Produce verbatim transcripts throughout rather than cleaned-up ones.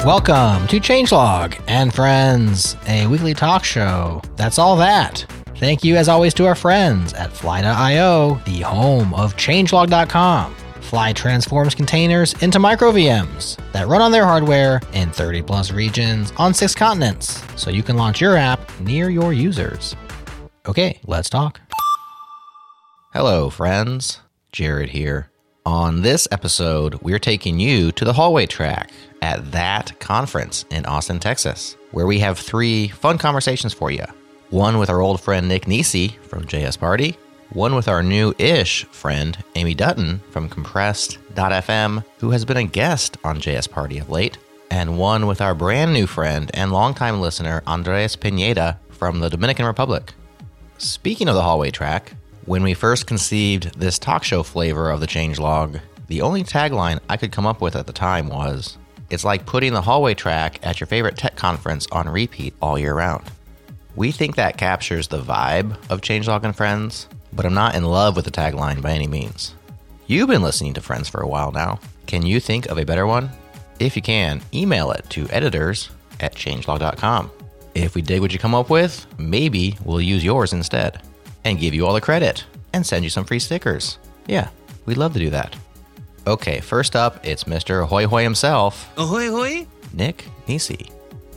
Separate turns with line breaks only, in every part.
Welcome to Changelog and Friends, a weekly talk show that's all that. Thank you as always to our friends at Fly dot io, the home of changelog dot com. Fly transforms containers into micro V Ms that run on their hardware in thirty plus regions on six continents, so you can launch your app near your users. Okay, let's talk. Hello, friends. Jared here. On this episode, we're taking you to the hallway track at That Conference in Austin, Texas, where we have three fun conversations for you. One with our old friend Nick Nisi from J S Party, one with our new-ish friend Amy Dutton from Compressed dot f m, who has been a guest on J S Party of late, and one with our brand new friend and longtime listener Andres Pineda from the Dominican Republic. Speaking of the hallway track, when we first conceived this talk show flavor of the changelog, the only tagline I could come up with at the time was, it's like putting the hallway track at your favorite tech conference on repeat all year round. We think that captures the vibe of Changelog and Friends, but I'm not in love with the tagline by any means. You've been listening to Friends for a while now. Can you think of a better one? If you can, email it to editors at changelog dot com. If we dig what you come up with, maybe we'll use yours instead and give you all the credit and send you some free stickers. Yeah, we'd love to do that. Okay, first up, it's Mister Ahoy Hoy himself.
Ahoy Hoy?
Nick Nisi.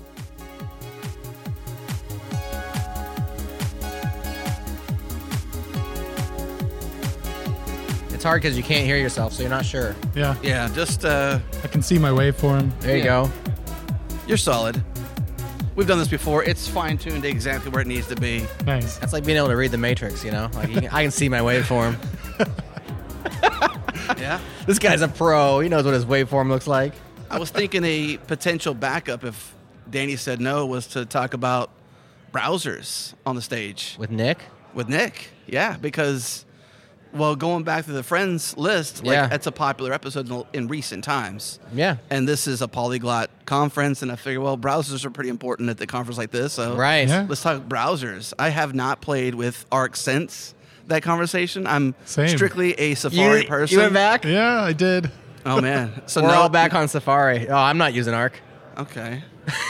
It's hard because you can't hear yourself, so you're not sure.
Yeah,
Yeah, just, uh,
I can see my waveform.
There you
Yeah.
go.
you're solid. We've done this before. It's fine-tuned to exactly where it needs to be.
Nice.
That's like being able to read the Matrix, you know? Like you can, I can see my waveform.
Yeah?
This guy's a pro. He knows what his waveform looks like.
I was thinking a potential backup, if Danny said no, was to talk about browsers on the stage
With Nick?
with Nick. Yeah, because, well, going back to the Friends list, like,
Yeah.
that's a popular episode in, in recent times.
Yeah.
And this is a polyglot conference, and I figure, well, browsers are pretty important at the conference like this, so
Right.
Yeah.
let's talk browsers. I have not played with Arc since that conversation. I'm
Same.
strictly a Safari
You,
person.
you went back?
Yeah, I did.
Oh man, so
We're
no,
all back on Safari. Oh, I'm not using Arc.
Okay,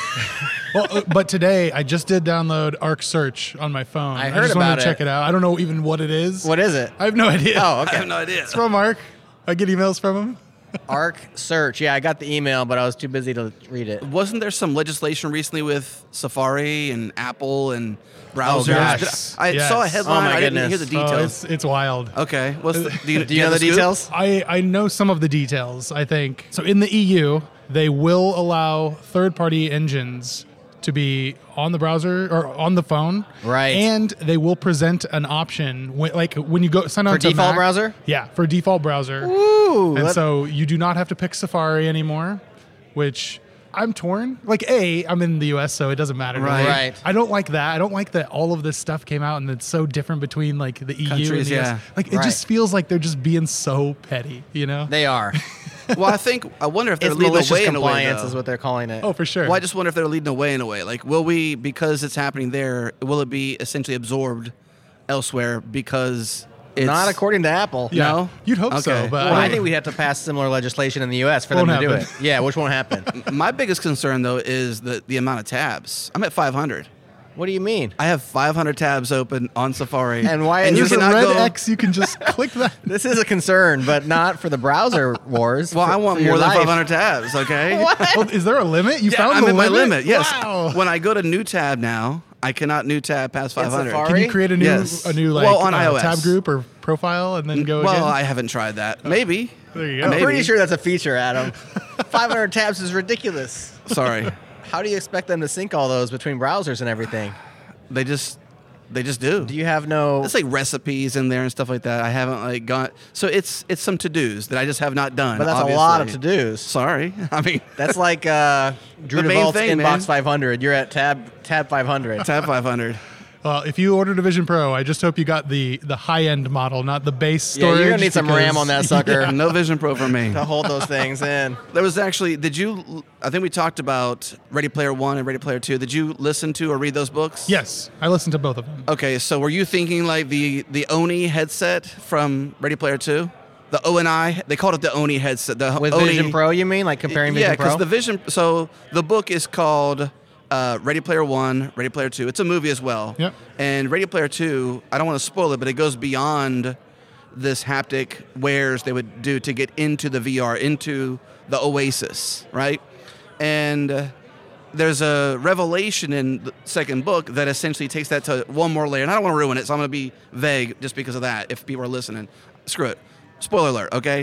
Well, uh, but today I just did download Arc Search on my phone.
I heard
just
about
wanted to
it.
check it out. I don't know even what it is.
What is it?
I have no idea.
Oh,
I
okay.
have no idea.
It's from Arc. I get emails from him.
Arc Search. Yeah, I got the email, but I was too busy to read it.
Wasn't there some legislation recently with Safari and Apple and browsers?
gosh.
I
Yes.
saw a headline.
Oh, my
I didn't hear
goodness.
the
Oh,
details.
it's it's wild.
Okay, what's the, do you,
Do you know the
have scoop?
details?
I, I know some of the details, I think. So in the E U, they will allow third-party engines to be on the browser or on the phone.
Right.
And they will present an option, when, like when you go sign on
For
to
default
Mac-
browser?
Yeah, for default browser.
Ooh.
And
let-
so you do not have to pick Safari anymore, which I'm torn. Like, A, I'm in the U S, so it doesn't matter. to me.
Right.
Right.
I don't like that. I don't like that all of this stuff came out and it's so different between like the E U and
Countries,
the U S.
yeah.
Like, it
Right.
just feels like they're just being so petty, you know?
They are.
Well, I think I wonder if they're
It's
leading
malicious
away in a way.
compliance
though.
is what they're calling it.
Oh, for sure.
Well, I just wonder if they're leading away in a way. Like, will we, because it's happening there, will it be essentially absorbed elsewhere because it's
Not according to Apple.
Yeah.
No?
You'd hope so,
Okay.
but
Well,
I,
I
don't-
think we have to pass similar legislation in the U S for them
Won't
to do
happen.
it. Yeah, which won't happen.
My biggest concern though is the the amount of tabs. I'm at five hundred.
What do you mean?
I have five hundred tabs open on Safari.
And why
And
is
you
there's a
cannot
red
go.
X. You can just click that.
This is a concern, but not for the browser wars.
Well,
for-
I want
for your
more than
life.
five hundred tabs. Okay.
Well, is there a limit? You
Yeah,
found
I'm
the
at my
limit?
limit. Yes.
Wow.
When I go to new tab now, I cannot new tab past
In
five hundred.
Safari?
Can you create a new
Yes.
a new like
Well, on
uh,
iOS.
tab group or profile and then go
Well,
again?
I haven't tried that. Maybe.
There you go.
I'm
Maybe.
pretty sure that's a feature, Adam. five hundred tabs is ridiculous.
Sorry.
How do you expect them to sync all those between browsers and everything?
They just they just do.
Do you have no...
It's like recipes in there and stuff like that. I haven't like got so it's it's some to dos that I just have not done.
But that's
obviously.
a lot of to-dos.
Sorry. I mean
That's like uh, Drew
The main
DeVault's
thing,
Inbox
man.
five hundred. You're at tab tab five hundred.
tab five hundred.
Well, if you ordered a Vision Pro, I just hope you got the the high end model, not the base
Yeah,
storage.
you're gonna need some
because-
RAM on that sucker
No Vision Pro for me.
to hold those things in.
There was actually, did you, I think we talked about Ready Player One and Ready Player Two. Did you listen to or read those books?
Yes, I listened to both of them.
Okay, so were you thinking like the, the Oni headset from Ready Player Two? the O N I. They called it the Oni headset. The
With
Oni,
Vision Pro, you mean? Like comparing
yeah,
Vision Pro?
because the Vision. So the book is called uh, Ready Player One, Ready Player Two. It's a movie as well.
Yep.
And Ready Player Two, I don't want to spoil it, but it goes beyond this haptic wears they would do to get into the V R, into the Oasis, right? And uh, there's a revelation in the second book that essentially takes that to one more layer. And I don't want to ruin it, so I'm going to be vague just because of that, if people are listening. Screw it. Spoiler alert, okay?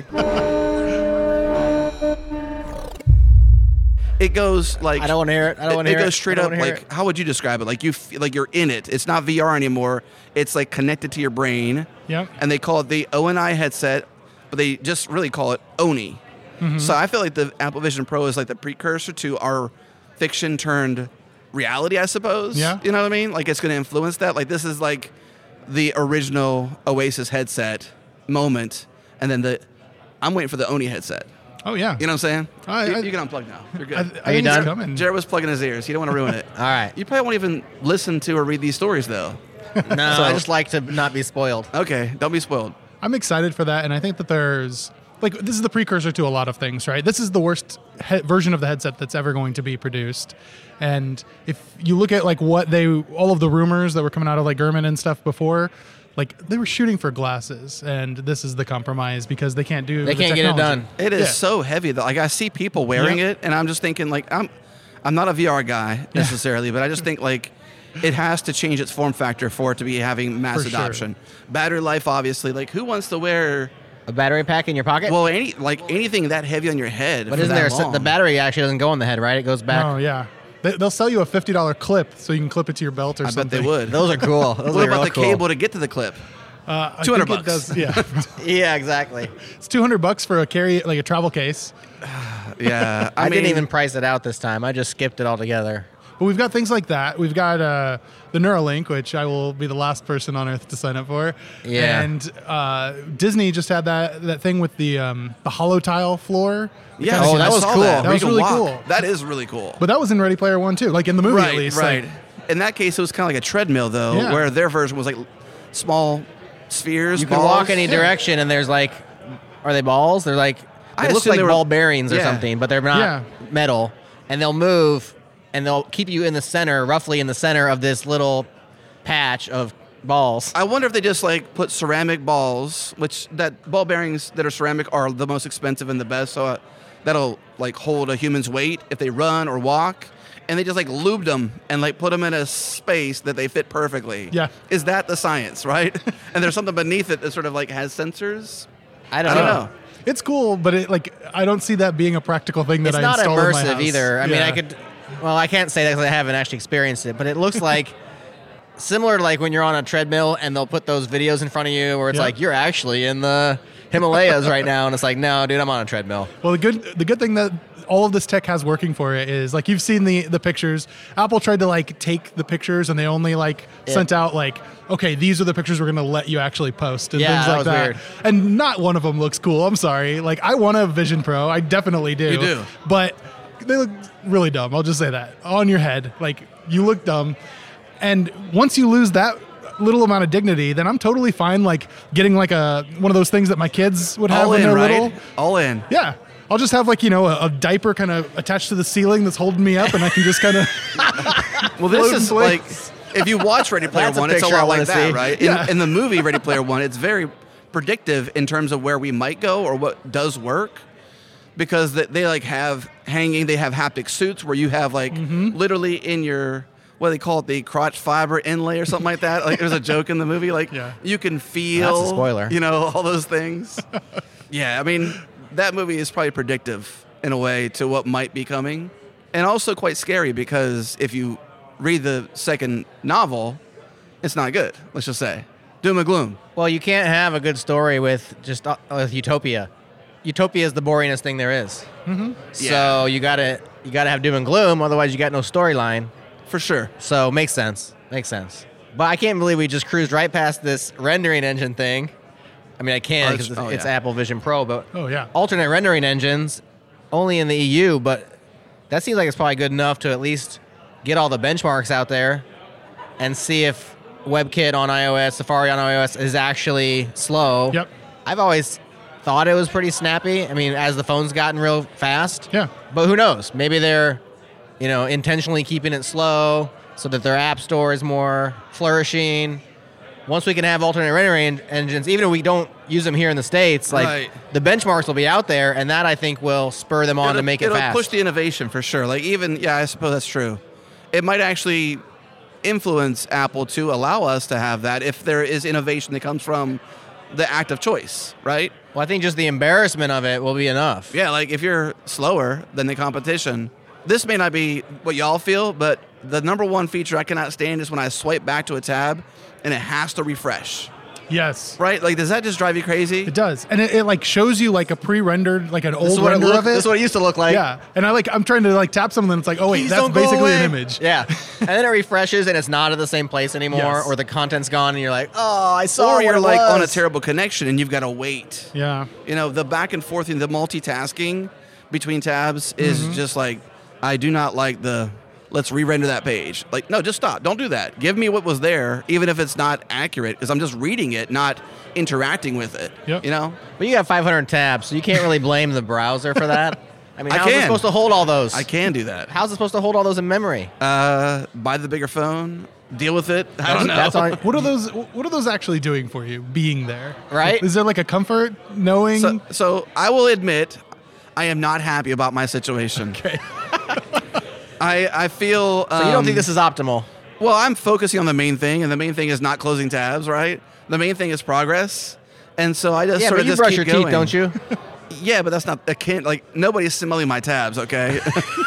It goes like
I don't want to hear it. I don't want to
it
hear it.
goes straight
I
up
don't wanna hear
like how would you describe it? Like you feel like you're in it. It's not V R anymore. It's like connected to your brain.
Yep.
And they call it the O N I headset, but they just really call it Oni.
Mm-hmm.
So I feel like the Apple Vision Pro is like the precursor to our fiction turned reality, I suppose.
Yeah.
You know what I mean? Like it's going to influence that. Like this is like the original Oasis headset moment, and then the I'm waiting for the Oni headset.
Oh yeah.
You know what I'm saying?
I-
you,
I-
you can unplug now. You're good.
I, I
Are you
think it's
done?
coming.
Jared was plugging his ears. He don't want to ruin it.
All right.
You probably won't even listen to or read these stories, though.
No,
So-
I just like to not be spoiled.
Okay, don't be spoiled.
I'm excited for that, and I think that there's like this is the precursor to a lot of things, right? This is the worst he- version of the headset that's ever going to be produced, and if you look at like what they all of the rumors that were coming out of like Gurman and stuff before, like they were shooting for glasses, and this is the compromise because they can't do
They
the
can't get it
technology.
done.
It is
Yeah.
so heavy that like I see people wearing
Yeah.
it, and I'm just thinking like I'm, I'm not a V R guy necessarily, but I just think like it has to change its form factor for it to be having mass
For sure.
adoption. Battery life, obviously. Like who wants to wear
A battery pack in your pocket?
well any like anything that heavy on your head?
but
for
isn't
that
there a set,
long?
the battery actually doesn't go on the head, right? It goes back.
Oh yeah, they, they'll sell you a fifty dollar clip so you can clip it to your belt or
I
something.
bet they would.
Those are cool. Those
What
are
about
real
the
cool.
cable to get to the clip?
Uh, I
two hundred
think it
bucks.
does- yeah,
Yeah, exactly.
it's two hundred bucks for a carry like a travel case.
Yeah,
I,
I, mean,
didn't even price it out this time. I just skipped it altogether.
But we've got things like that. We've got uh, the Neuralink, which I will be the last person on earth to sign up for.
Yeah.
And uh, Disney just had that that thing with the um, the hollow tile floor.
Yeah,
Oh,
I
that was
saw
cool.
That,
That
Where
was
you can
really
walk.
cool.
That is really cool.
But that was in Ready Player One too, like in the movie
right,
at least.
right.
Like,
In that case, it was kind of like a treadmill, though,
Yeah.
where their version was like small spheres.
You can
balls.
walk any direction, and there's like, are they balls? They're like,
I
they look
assume
like
they were-
ball bearings or
yeah.
something, but they're not
Yeah.
metal, and they'll move, and they'll keep you in the center, roughly in the center of this little patch of balls.
I wonder if they just like put ceramic balls, which that ball bearings that are ceramic are the most expensive and the best. So uh, that'll like hold a human's weight if they run or walk, and they just like lubed them and like put them in a space that they fit perfectly.
Yeah.
Is that the science, right? And there's something beneath it that sort of like has sensors.
I don't,
I don't
know.
know.
it's cool, but it like I don't see that being a practical thing that
It's
I
not
install in my
immersive
house.
either. I mean,
Yeah.
I could, well, I can't say that because I haven't actually experienced it, but it looks like similar to like when you're on a treadmill and they'll put those videos in front of you where it's
Yeah.
like you're actually in the Himalayas right now, and it's like, no, dude, I'm on a treadmill.
Well, the good the good thing that all of this tech has working for it is like you've seen the the pictures. Apple tried to like take the pictures and they only like
Yeah.
sent out like, okay, these are the pictures we're going to let you actually post and
Yeah,
things
that
like
was
that.
weird.
And not one of them looks cool. I'm sorry. Like I want a Vision Pro. I definitely do.
You do.
But they look really dumb. I'll just say that. On your head. Like you look dumb. And once you lose that little amount of dignity, then I'm totally fine like getting like a one of those things that my kids would have
All
when
in,
they're
right?
little.
All in.
Yeah. I'll just have like, you know, a, a diaper kind of attached to the ceiling that's holding me up and I can just kind of
Well, this
Float in
is like
place.
if you watch Ready Player
That's a
One, it's a
picture I
lot like
wanna
that,
see.
right? In,
Yeah.
in the movie Ready Player One, it's very predictive in terms of where we might go or what does work, because they, they like have hanging, they have haptic suits where you have like
Mm-hmm.
literally in your what do they call it, the crotch fiber inlay or something like that. Like there's a joke in the movie, like
Yeah.
you can feel,
That's a spoiler.
you know, all those things. Yeah, I mean that movie is probably predictive in a way to what might be coming, and also quite scary because if you read the second novel, it's not good. Let's just say doom and gloom.
Well, you can't have a good story with just uh, with Utopia. Utopia is the boringest thing there is. Mm-hmm. So
Yeah.
you gotta you gotta have doom and gloom, otherwise you got no storyline.
For sure.
So makes sense, makes sense. But I can't believe we just cruised right past this rendering engine thing. I mean, I can
Oh,
because
it's-
it's,
oh,
it's
yeah.
Apple Vision Pro, but
Oh yeah.
alternate rendering engines only in the E U. But that seems like it's probably good enough to at least get all the benchmarks out there and see if WebKit on iOS, Safari on iOS is actually slow.
Yep.
I've always thought it was pretty snappy. I mean, as the phone's gotten real fast.
Yeah.
But who knows? Maybe they're, you know, intentionally keeping it slow so that their app store is more flourishing. Once we can have alternate rendering engines, even if we don't use them here in the States, like
Right.
the benchmarks will be out there, and that I think will spur them on
it'll,
to make it
it'll
fast.
push the innovation for sure. Like even yeah, I suppose that's true. It might actually influence Apple to allow us to have that if there is innovation that comes from the act of choice, right?
Well, I think just the embarrassment of it will be enough.
Yeah, like if you're slower than the competition, this may not be what y'all feel, but the number one feature I cannot stand is when I swipe back to a tab and it has to refresh,
Yes.
right? Like, does that just drive you crazy?
It does. And it, it like shows you like a pre-rendered, like an
This is
old
what it
render
looked-
of it.
This is what it used to look like.
Yeah. And I like, I'm trying to like tap something and it's like, oh wait,
Please
that's
don't go
basically an
away.
image.
Yeah. And then it refreshes and it's not at the same place anymore,
Yes.
or the content's gone and you're like, oh, I saw
Or
what
you're
it
like on a
was.
terrible connection and you've got to wait.
Yeah.
You know, the back and forth and the multitasking between tabs is
Mm-hmm.
just like, I do not like the, let's re-render that page. Like, no, just stop. Don't do that. Give me what was there, even if it's not accurate, because I'm just reading it, not interacting with it.
Yep.
You know?
But you got five hundred tabs, so you can't really blame the browser for that. I mean,
I
how's it
can.
supposed to hold all those?
I can do that.
How's it supposed to hold all those in memory?
Uh, buy the bigger phone, deal with it. I don't know.
That's on,
What are those? What are those actually doing for you? Being there,
Right?
Is there like a comfort knowing?
So, so I will admit, I am not happy about my situation.
Okay.
I, I feel. Um,
so you don't think this is optimal?
Well, I'm focusing on the main thing, and the main thing is not closing tabs, right? The main thing is progress. And so I just
Yeah,
sort
but
of
you
just
brush
keep
your
going.
teeth, don't you?
Yeah, but that's not akin. Like, nobody's smelling my tabs, okay?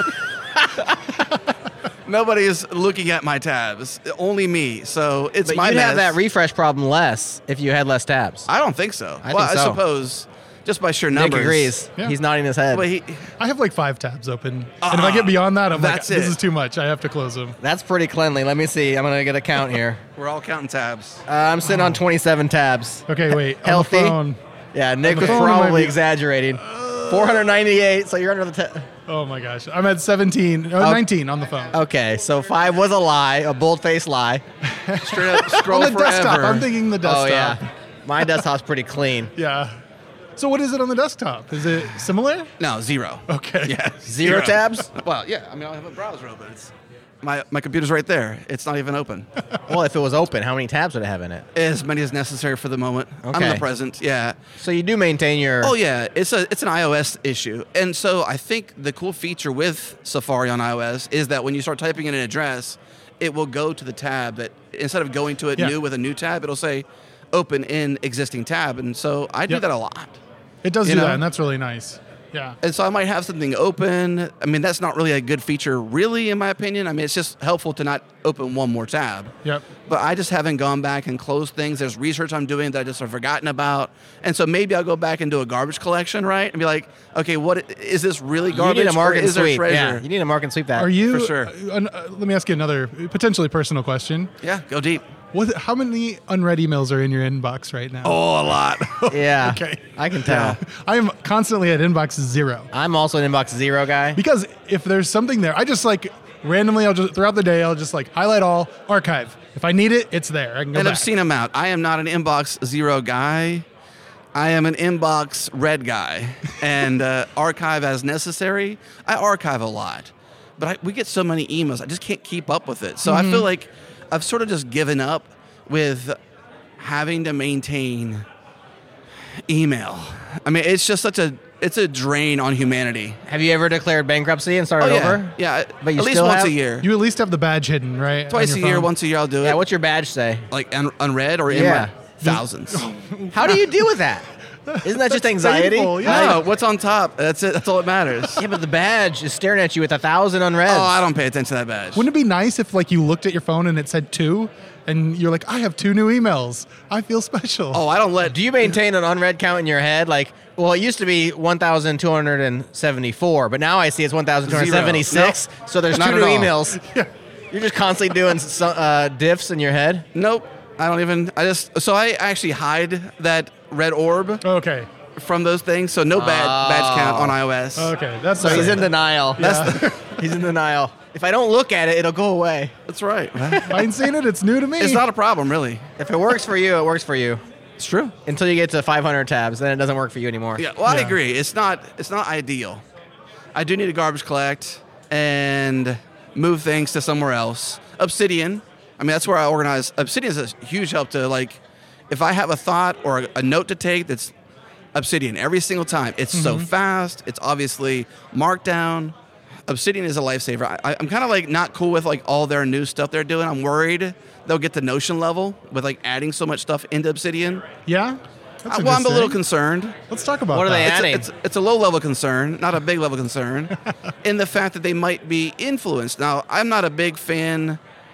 Nobody's looking at my tabs. Only me. So it's
But
my
you'd
mess.
have that refresh problem less if you had less tabs.
I don't think so.
I
well,
think
I
so.
suppose just by sheer
Nick
numbers.
agrees.
Yeah.
He's nodding his head.
But he,
I have like five tabs open, and if I get beyond that, I'm like,
that's
this
it.
is too much. I have to close them.
That's pretty cleanly. Let me see. I'm gonna get a count here.
we're all counting tabs.
Uh, I'm sitting on twenty-seven tabs.
Okay, wait.
Healthy?
On the phone.
Yeah, Nick
the
was
phone, it might
probably
be-
exaggerating. four hundred ninety-eight. So you're under the. Te-
Oh my gosh, I'm at seventeen, oh,
Oh.
nineteen on the phone.
okay, so five was a lie, a bold-faced lie.
Straight up scroll
On the
forever.
desktop, I'm thinking the
Oh
desktop.
yeah, my desktop's pretty clean.
Yeah. So what is it on the desktop? Is it similar?
No, zero.
Okay.
Yeah.
Zero tabs?
Well, yeah. I mean, I have a browser open. It's, my, my computer's right there. It's not even open.
Well, if it was open, how many tabs would it have in it?
As many as necessary for the moment. I'm in
Okay.
the present. Yeah.
So you do maintain your.
Oh yeah, it's a it's an iOS issue, and so I think the cool feature with Safari on iOS is that when you start typing in an address, it will go to the tab that instead of going to it
Yeah.
new with a new tab, it'll say open in existing tab, and so I do
Yep.
that a lot.
It does
You
do
know?
that, and that's really nice. Yeah.
And so I might have something open. I mean, that's not really a good feature, really, in my opinion. I mean, it's just helpful to not open one more tab.
Yep.
But I just haven't gone back and closed things. There's research I'm doing that I just have forgotten about. And so maybe I'll go back and do a garbage collection, right? And be like, okay, what is this really
you
garbage?
need a mark
or
and
is there
sweep.
treasure?
Yeah, you need a mark and sweep that.
Are you?
For sure.
uh, uh, let me ask you another potentially personal question.
Yeah, go deep.
What? How many unread emails are in your inbox right now?
Oh, a lot.
Yeah.
Okay.
I can tell.
I am constantly at inbox zero
I'm also an inbox zero guy.
because if there's something there, I just like randomly. I'll just throughout the day. I'll just like highlight all, archive. If I need it, it's there. I can go
And
back.
I've seen them out. I am not an inbox zero guy. I am an inbox red guy. And uh, archive as necessary. I archive a lot. But I, we get so many emails, I just can't keep up with it. So I feel like I've sort of just given up with having to maintain email. I mean, it's just such a it's a drain on humanity.
Have you ever declared bankruptcy and started
Oh yeah,
over?
yeah.
But you
at least
still
once
have-
a year,
You at least have the badge hidden, right? on
twice
your
a year,
phone?
once a year. I'll do it.
Yeah. What's your badge say?
like un- unread or
Yeah.
unread? Thousands.
How do you deal with that? Isn't that just anxiety?
painful, yeah.
No, what's on top? That's it. That's all that matters.
Yeah, but the badge is staring at you with a thousand unread.
Oh, I don't pay attention to that badge.
Wouldn't it be nice if like you looked at your phone and it said two, and you're like, I have two new emails. I feel special.
Oh, I don't let.
Do you maintain an unread count in your head? Like, well, it used to be one thousand two hundred seventy-four, but now I see it's one thousand two hundred seventy-six.
Zero.
So there's
Not
two
at
new
all.
emails. You're just constantly doing so, uh, diffs in your head.
Nope. I don't even. I just. So I actually hide that red orb
Okay.
from those things. So no bad badge count on iOS.
Okay. That's
So he's
better.
in denial.
Yeah.
He's in denial. If I don't look at it, it'll go away.
That's right.
I ain't seen it. It's new to me.
It's not a problem, really.
If it works for you, it works for you.
It's true.
until you get to five hundred tabs. Then it doesn't work for you anymore.
Yeah, well, I
Yeah.
agree. It's not it's not ideal. I do need to garbage collect and move things to somewhere else. Obsidian, I mean, that's where I organize. Obsidian is a huge help to, like, if I have a thought or a, a note to take, that's Obsidian every single time. It's so fast. It's obviously Markdown. Obsidian is a lifesaver. I, I'm kind of like not cool with like all their new stuff they're doing. I'm worried they'll get the Notion level with like adding so much stuff into Obsidian.
Yeah. That's
Uh, well, I'm a little
interesting.
concerned.
Let's talk about
What are
that.
they
It's a,
adding?
it's, it's a low level concern, not a big level concern, in the fact that they might be influenced. Now, I'm not a big fan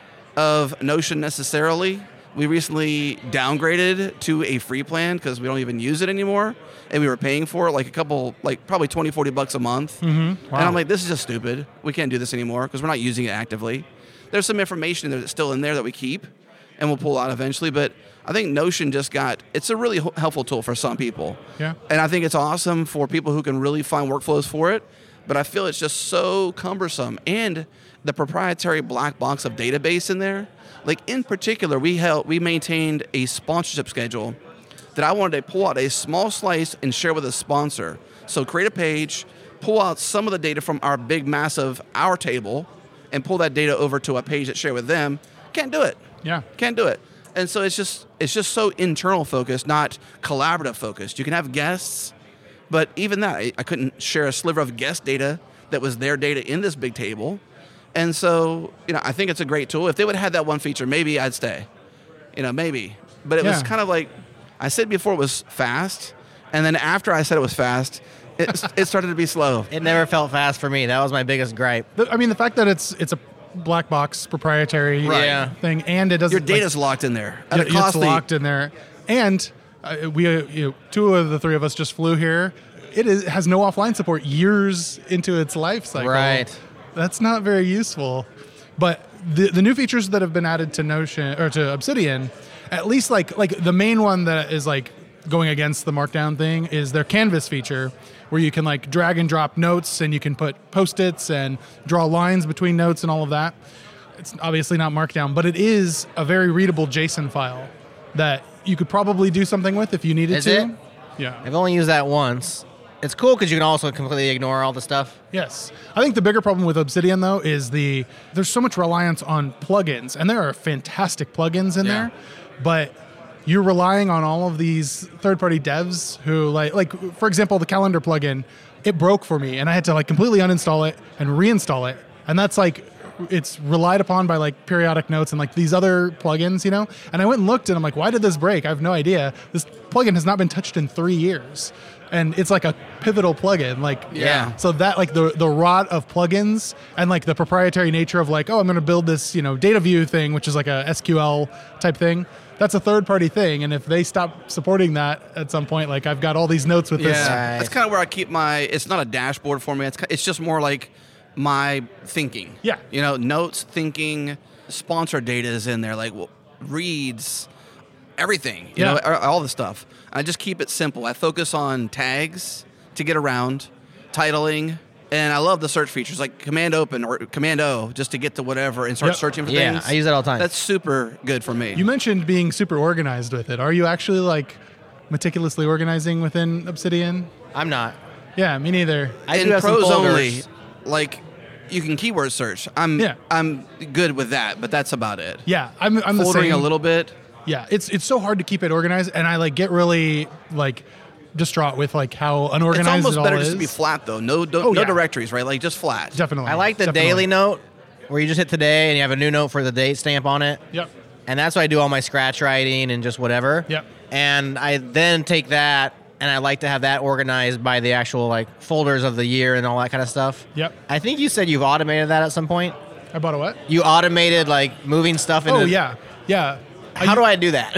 of Notion necessarily. We recently downgraded to a free plan because we don't even use it anymore, and we were paying for it like a couple, like probably twenty, forty bucks a month. Mm-hmm.
Wow.
And I'm like, this is just stupid. We can't do this anymore because we're not using it actively. There's some information that's still in there that we keep, and we'll pull out eventually, but I think Notion just got, it's a really helpful tool for some people.
Yeah.
And I think it's awesome for people who can really find workflows for it, but I feel it's just so cumbersome. And the proprietary black box of database in there, like in particular, we held, we maintained a sponsorship schedule that I wanted to pull out a small slice and share with a sponsor. So create a page, pull out some of the data from our big, massive our table, and pull that data over to a page that share with them. Can't do it.
Yeah.
Can't do it. And so it's just it's just so internal focused, not collaborative focused. You can have guests, but even that, I, I couldn't share a sliver of guest data that was their data in this big table. And so, you know, I think it's a great tool. If they would have had that one feature, maybe I'd stay. You know, maybe. But it was
Yeah.
kind of like, I said before it was fast, and then after I said it was fast, it, it started to be slow.
It never felt fast for me. That was my biggest gripe.
The- I mean, the fact that it's it's a black box proprietary
Right.
Yeah.
thing, and it doesn't
Your
like,
data's locked in there at a
it's
costly.
locked in there, and uh, we uh, you know, two of the three of us just flew here. It is, has no offline support years into its life cycle.
Right.
That's not very useful. But the the new features that have been added to Notion or to Obsidian, at least like like the main one that is like going against the Markdown thing is their Canvas feature, where you can like drag and drop notes and you can put Post-its and draw lines between notes and all of that. It's obviously not Markdown, but it is a very readable JSON file that you could probably do something with if you needed
Is
to.
it?
Yeah.
I've only used that once. It's cool because you can also completely ignore all the stuff.
Yes. I think the bigger problem with Obsidian, though, is the there's so much reliance on plugins, and there are fantastic plugins in
Yeah.
there, but you're relying on all of these third-party devs who, like, like for example, the calendar plugin, it broke for me, and I had to like completely uninstall it and reinstall it, and that's like it's relied upon by like periodic notes and like these other plugins, you know. And I went and looked, and I'm like, why did this break? I have no idea. This plugin has not been touched in three years. And it's like a pivotal plugin, like
Yeah.
So that like the the rot of plugins and like the proprietary nature of like, oh, I'm going to build this, you know, data view thing, which is like a S Q L type thing. That's a third party thing, and if they stop supporting that at some point, like I've got all these notes with this.
Yeah,
Right.
that's kind of where I keep my. It's not a dashboard for me. It's ki- it's just more like my thinking.
Yeah.
you know, notes, thinking, sponsor data is in there, like well, reads, everything. You
Yeah.
know, a- all the stuff. I just keep it simple. I focus on tags to get around, titling, and I love the search features like Command Open or Command O just to get to whatever and start
Yep.
searching for
Yeah,
things.
I use that all the time.
That's super good for me.
You mentioned being super organized with it. Are you actually like meticulously organizing within Obsidian?
I'm not.
Yeah, me neither.
I
in
do have some
pros
folders.
only, like you can keyword search. I'm
Yeah.
I'm good with that, but that's about it.
Yeah, I'm I'm the
Foldering
same.
a little bit.
Yeah, it's it's so hard to keep it organized, and I like get really like distraught with like how
It's
unorganized
almost
it all
better
is.
just to be flat though. No do,
Oh,
no
yeah.
directories, right? Like just flat.
Definitely.
I like the
definitely.
daily note where you just hit today and you have a new note for the date stamp on it.
Yep.
And that's why I do all my scratch writing and just whatever.
Yep.
And I then take that and I like to have that organized by the actual like folders of the year and all that kind of stuff.
Yep.
I think you said you've automated that at some point.
I bought a what?
You automated like moving stuff into.
Oh yeah, yeah.
How do I do that?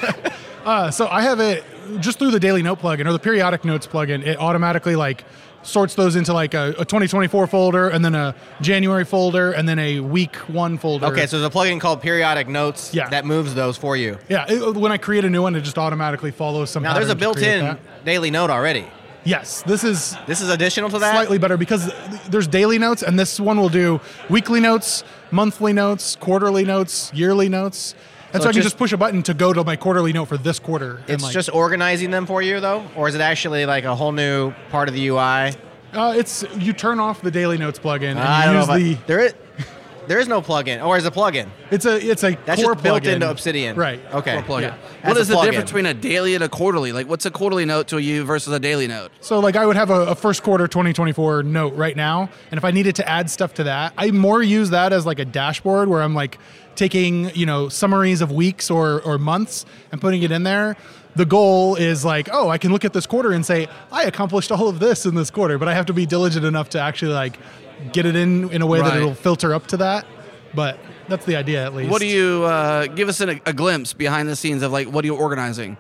Uh, so I have it just through the daily note plugin or the periodic notes plugin. It automatically like sorts those into like a, a twenty twenty-four folder and then a January folder and then a week one folder.
Okay, so there's a plugin called Periodic Notes
Yeah.
that moves those for you.
yeah, it, when I create a new one, it just automatically follows some.
Now there's a
pattern to create
built-in
that.
daily note already.
Yes, this is
This is additional to that.
slightly better because there's daily notes, and this one will do weekly notes, monthly notes, quarterly notes, yearly notes, And so,
So
I can
just-
just push a button to go to my quarterly note for this quarter. and,
It's
like,
just organizing them for you, though? Or is it actually like a whole new part of the U I?
uh, it's you turn off the daily notes plugin and
I
you
don't
use
know if
the.
I, there is there is no plugin, or is it a plugin?
It's a it's a
That's
core
just built
plugin.
into Obsidian.
Right.
Okay.
Or plugin.
Yeah.
What
That's
is
a
the
plugin.
difference between a daily and a quarterly? Like, what's a quarterly note to you versus a daily note?
So like I would have a, a first quarter twenty twenty-four note right now, and if I needed to add stuff to that, I more use that as like a dashboard where I'm like taking, you know, summaries of weeks or or months and putting it in there. The goal is like, oh, I can look at this quarter and say, I accomplished all of this in this quarter, but I have to be diligent enough to actually like get it in in a way that
Right.
it'll filter up to that. But that's the idea at least.
What do you uh, give us a, a glimpse behind the scenes of like what are you organizing?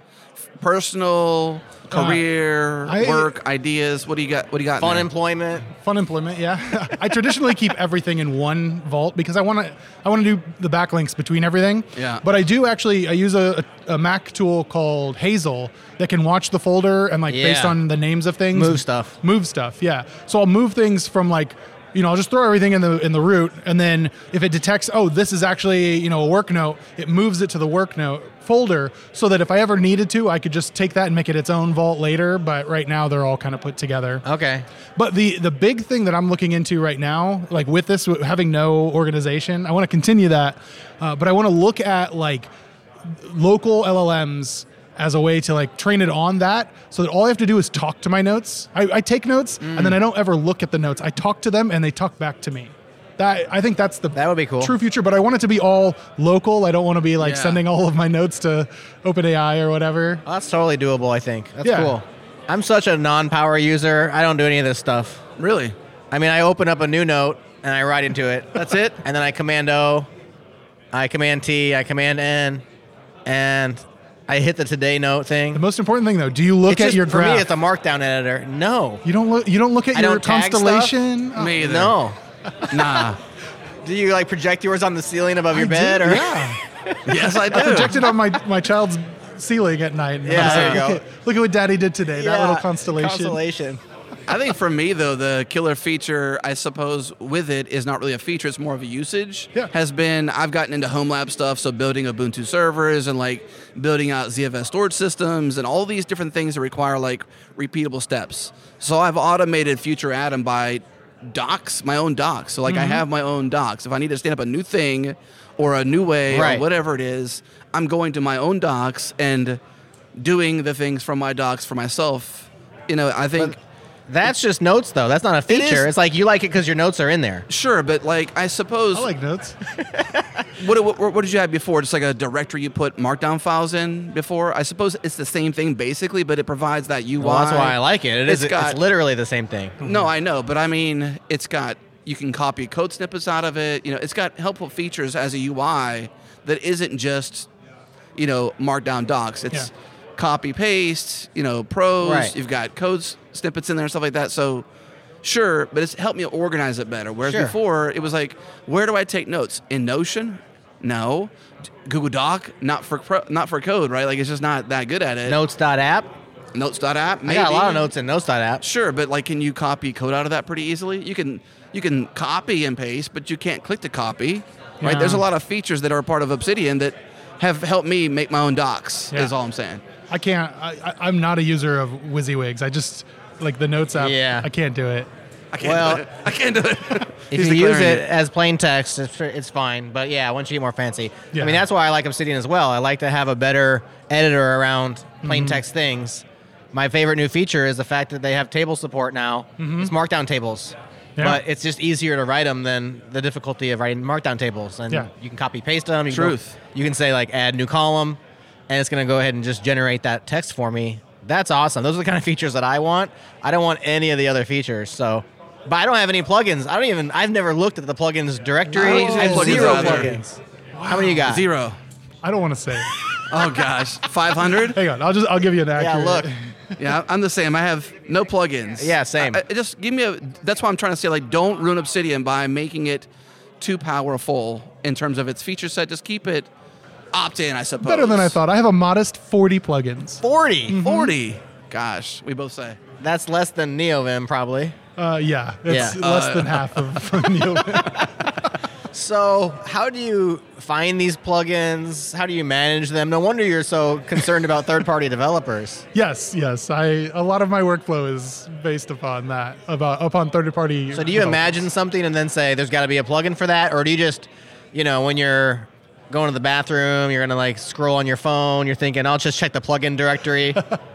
Personal, career,
I-
work, ideas. What do you got? What do you got? in
Fun
there?
employment.
Fun employment, yeah. I traditionally keep everything in one vault because I want to I want to do the backlinks between everything.
Yeah.
But I do actually I use a, a Mac tool called Hazel that can watch the folder and like based
Yeah.
on the names of things
Move stuff.
Move stuff, yeah. So I'll move things from like you know, I'll just throw everything in the in the root, and then if it detects, oh, this is actually you know a work note, it moves it to the work note folder, so that if I ever needed to, I could just take that and make it its own vault later. But right now, they're all kind of put together.
Okay.
But the the big thing that I'm looking into right now, like with this, with having no organization, I want to continue that, uh, but I want to look at like local L L Ms as a way to like train it on that, so that all I have to do is talk to my notes. I, I take notes, and then I don't ever look at the notes. I talk to them, and they talk back to me. That I think that's the
That would be cool.
true future. But I want it to be all local. I don't want to be like
Yeah.
sending all of my notes to OpenAI or whatever.
Well, that's totally doable, I think. That's
Yeah.
cool. I'm such a non-power user. I don't do any of this stuff.
Really?
I mean, I open up a new note and I write into it.
That's it?
And then I command O, I command T, I command N, and I hit the today note thing.
The most important thing, though, do you look
It's
at
just-
your
for
graph?
me, it's a markdown editor. No.
you don't look. You don't look at
I
your
don't tag
constellation. Oh.
Me either.
No.
Nah.
Do you like project yours on the ceiling above your
I
bed?
do,
Or
yeah.
Yes, I do.
Projected on my, my child's ceiling at night. And
Yeah,
I was
there
like,
you go.
look, at, look at what Daddy did today. that
Yeah,
little constellation.
Constellation.
I think for me though, the killer feature, I suppose, with it is not really a feature; it's more of a usage.
Yeah.
Has been I've gotten into home lab stuff, so building Ubuntu servers and like building out Z F S storage systems and all these different things that require like repeatable steps. So I've automated Future Atom by docs, my own docs. So like
Mm-hmm.
I have my own docs. If I need to stand up a new thing or a new way
Right.
or whatever it is, I'm going to my own docs and doing the things from my docs for myself. You know, I think.
That's just notes, though. That's not a feature.
is.
It's like you like it because your notes are in there.
Sure, but like I suppose,
I like notes.
what, what what did you have before? Just like a directory you put Markdown files in before. I suppose it's the same thing basically, but it provides that U I.
Well, that's why I like it. It is.
It's got-
it's literally the same thing.
No, I know, but I mean, it's got you can copy code snippets out of it. You know, it's got helpful features as a U I that isn't just you know Markdown docs. It's
Yeah.
copy paste. You know, pros.
Right.
You've got code snippets in there and stuff like that. So. Sure, but it's helped me organize it better. Whereas
Sure.
before, it was like, where do I take notes? In Notion? No. D- Google Doc? Not for pro, not for code, right? Like it's just not that good at it.
Notes.app.
Notes.app? Maybe.
I got a lot of notes in Notes.app.
Sure, but like, can you copy code out of that pretty easily? You can you can copy and paste, but you can't click to copy, right?
Yeah.
There's a lot of features that are a part of Obsidian that have helped me make my own docs.
Yeah.
Is all I'm saying.
I can't. I, I, I'm not a user of WYSIWYGs. I just like the notes app.
Yeah.
I can't do it.
I can't
Well,
do it. I can't do it.
If
He's
you use
declaring
it as plain text, it's, it's fine. But yeah, once you get more fancy,
Yeah.
I mean, that's why I like Obsidian as well. I like to have a better editor around plain
Mm-hmm.
text things. My favorite new feature is the fact that they have table support now. It's Markdown tables.
Mm-hmm. Yeah.
But it's just easier to write them than the difficulty of writing Markdown tables. And
Yeah.
you can copy paste them. You
Truth.
Can go, you can say like add new column, and it's going to go ahead and just generate that text for me. That's awesome. Those are the kind of features that I want. I don't want any of the other features. So, but I don't have any plugins. I don't even. I've never looked at the plugins directory.
I don't
I
use
have
any plugins
zero
either.
plugins. How many you got?
Zero.
I don't want to say it.
Oh gosh, five hundred.
Hang on. I'll just. I'll give you an
Yeah,
accurate.
look.
Yeah, I'm the same. I have no plugins.
Yeah, same.
I, I- just give me a. That's why I'm trying to say, like, don't ruin Obsidian by making it too powerful in terms of its feature set. Just keep it opt-in, I suppose.
Better than I thought. I have a modest forty plugins.
forty.
Forty. Gosh, we both say.
That's less than NeoVim, probably.
Uh, yeah, it's
Yeah.
less
Uh,
than half of Neil.
So, how do you find these plugins? How do you manage them? No wonder you're so concerned about third-party developers.
Yes, yes. I a lot of my workflow is based upon that, about upon third-party.
So, do you imagine something and then say there's got to be a plugin for that, or do you just, you know, when you're going to the bathroom, you're gonna like scroll on your phone, you're thinking, I'll just check the plugin directory.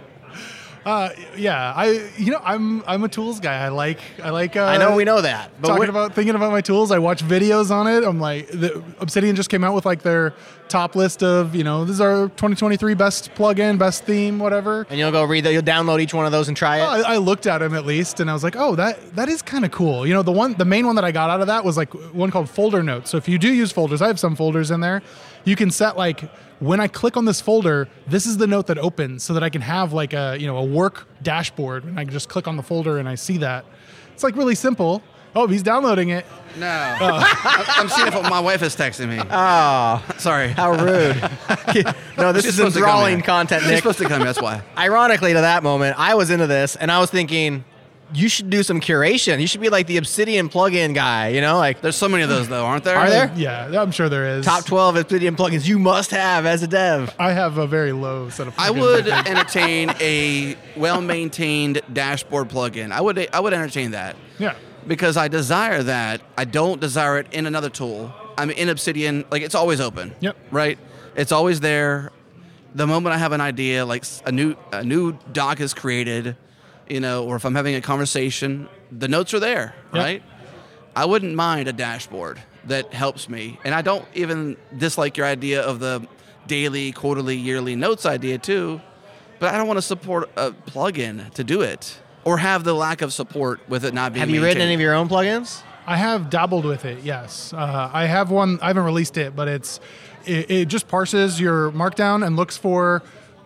Uh, yeah, I you know I'm I'm a tools guy. I like I like. Uh,
I know we know that, but
talking
what,
about thinking about my tools. I watch videos on it. I'm like, the, Obsidian just came out with like their top list of you know this is our twenty twenty-three best plugin, best theme, whatever.
and you'll go read that, you'll download each one of those and try it.
I, I looked at them at least, and I was like, oh, that that is kind of cool. You know, the one the main one that I got out of that was like one called Folder Notes. So if you do use folders, I have some folders in there. You can set like, when I click on this folder, this is the note that opens, so that I can have like a you know a work dashboard, and I can just click on the folder and I see that. It's like really simple. Oh, he's downloading it.
No. I'm I'm seeing if my wife is texting me.
Oh,
Sorry.
how rude. No, this
She's
is
supposed to come
enthralling
in.
content,
She's
Nick.
supposed to come, that's why.
Ironically, to that moment, I was into this, and I was thinking, you should do some curation. You should be like the Obsidian plugin guy, you know? Like,
There's so many of those, though, aren't there?
Are there?
Yeah, I'm sure there is.
top twelve Obsidian plugins you must have as a dev.
I have a very low set of.
I
plugins,
would
think.
entertain a well-maintained dashboard plugin. I would I would entertain that.
Yeah.
Because I desire that. I don't desire it in another tool. I'm in Obsidian, like it's always open.
Yep.
Right? It's always there. The moment I have an idea, like s- a new a new doc is created, you know, or if I'm having a conversation, the notes are there,
Yep.
right? I wouldn't mind a dashboard that helps me. And I don't even dislike your idea of the daily, quarterly, yearly notes idea too, but I don't want to support a plugin to do it or have the lack of support with it not being
Have you written any
maintained.
of your own plugins?
I have dabbled with it. Yes, uh, I have one. I haven't released it, but it's it, it just parses your Markdown and looks for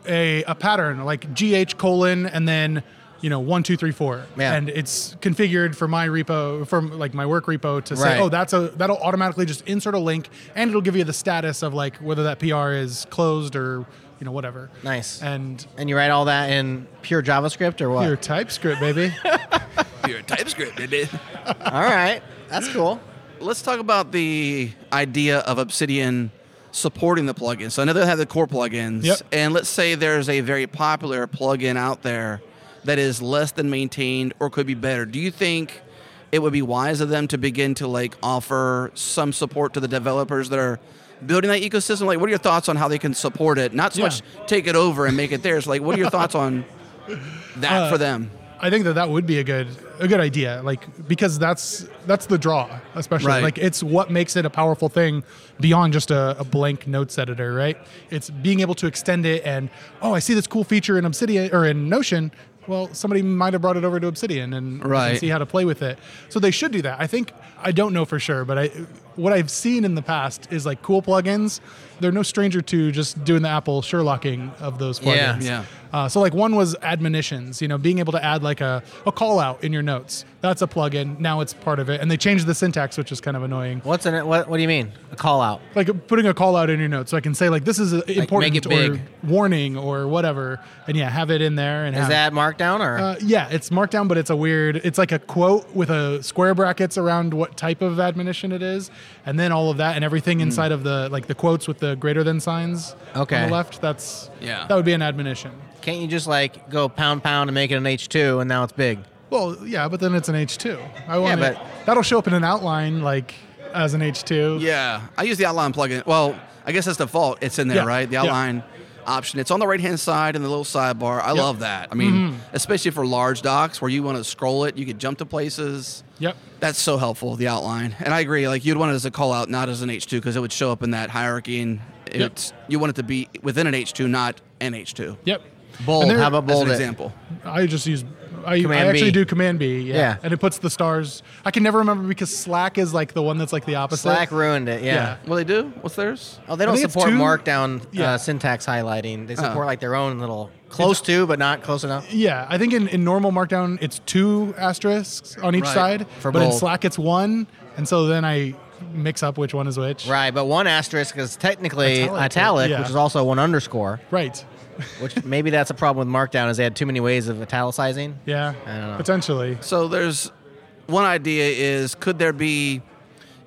a a pattern like G H colon and then you know one two three four.
Yeah.
And it's configured for my repo, from like my work repo, to say,
Right.
oh, that's a that'll automatically just insert a link, and it'll give you the status of like whether that P R is closed or you know whatever.
Nice.
And
And you write all that in pure JavaScript or what?
your TypeScript, baby.
Your TypeScript, baby.
All right. That's cool.
Let's talk about the idea of Obsidian supporting the plugins. So I know they have the core plugins,
Yep.
and let's say there's a very popular plugin out there that is less than maintained or could be better. Do you think it would be wise of them to begin to like offer some support to the developers that are building that ecosystem? Like, what are your thoughts on how they can support it? Not so
Yeah.
much take it over and make it theirs. Like, what are your thoughts on that
Uh,
for them?
I think that that would be a good a good idea, like because that's that's the draw, especially
Right.
like it's what makes it a powerful thing beyond just a, a blank notes editor, right? It's being able to extend it and oh, I see this cool feature in Obsidian or in Notion. Well, somebody might have brought it over to Obsidian and,
Right.
and see how to play with it. So they should do that. I think I don't know for sure, but I what I've seen in the past is like cool plugins. They're no stranger to just doing the Apple Sherlocking of those
Yeah.
plugins.
Yeah.
Uh, so like one was admonitions, you know, being able to add like a, a call out in your notes. That's a plugin. Now it's part of it. And they changed the syntax, which is kind of annoying.
What's in it? What, what do you mean? A call out.
Like putting a call out in your notes. So I can say like, this is uh, important
make it
or
big.
warning or whatever. And yeah, have it in there. And
Is
have,
that Markdown or?
uh, yeah, it's markdown, but it's a weird, it's like a quote with a square brackets around what type of admonition it is. And then all of that and everything inside of the, like the quotes with the greater than signs
Okay.
on the left. That's,
Yeah.
that would be an admonition.
Can't you just like go pound pound and make it an H two and now it's big?
Well, yeah, but then it's an H two. I want
but-
it. That'll show up in an outline like as an H two.
Yeah, I use the outline plugin. Well, I guess that's default. It's in there,
Yeah,
right? The
yeah.
outline option. It's on the right-hand side in the little sidebar. I
Yep.
love that. I mean,
Mm-hmm.
especially for large docs where you want to scroll it, you can jump to places.
Yep.
That's so helpful, the outline. And I agree. Like, you'd want it as a call out, not as an H two, because it would show up in that hierarchy, and
Yep.
it's you want it to be within an H two, not an H two.
Yep.
Bold.
And there-
How about
As
bold
an
it?
example.
I just use. I, I
Command
actually
B.
do Command B. Yeah.
Yeah.
And it puts the stars. I can never remember because Slack is like the one that's like the opposite.
Slack ruined it. Yeah.
Yeah.
Well, they do? What's theirs?
Oh, they
I
don't
think it's
support
two-
Markdown
Yeah.
uh, syntax highlighting. They support
Oh.
like their own little close to, but not close enough.
Yeah, I think in, in normal Markdown it's two asterisks on each
Right.
side,
For
but in
bold.
Slack it's one, and so then I mix up which one is which.
Right, but one asterisk is technically
Italic,
italic,
yeah.
which is also one underscore.
Right.
Which maybe that's a problem with Markdown, is they had too many ways of italicizing.
Yeah.
I don't know.
Potentially.
So there's one idea is could there be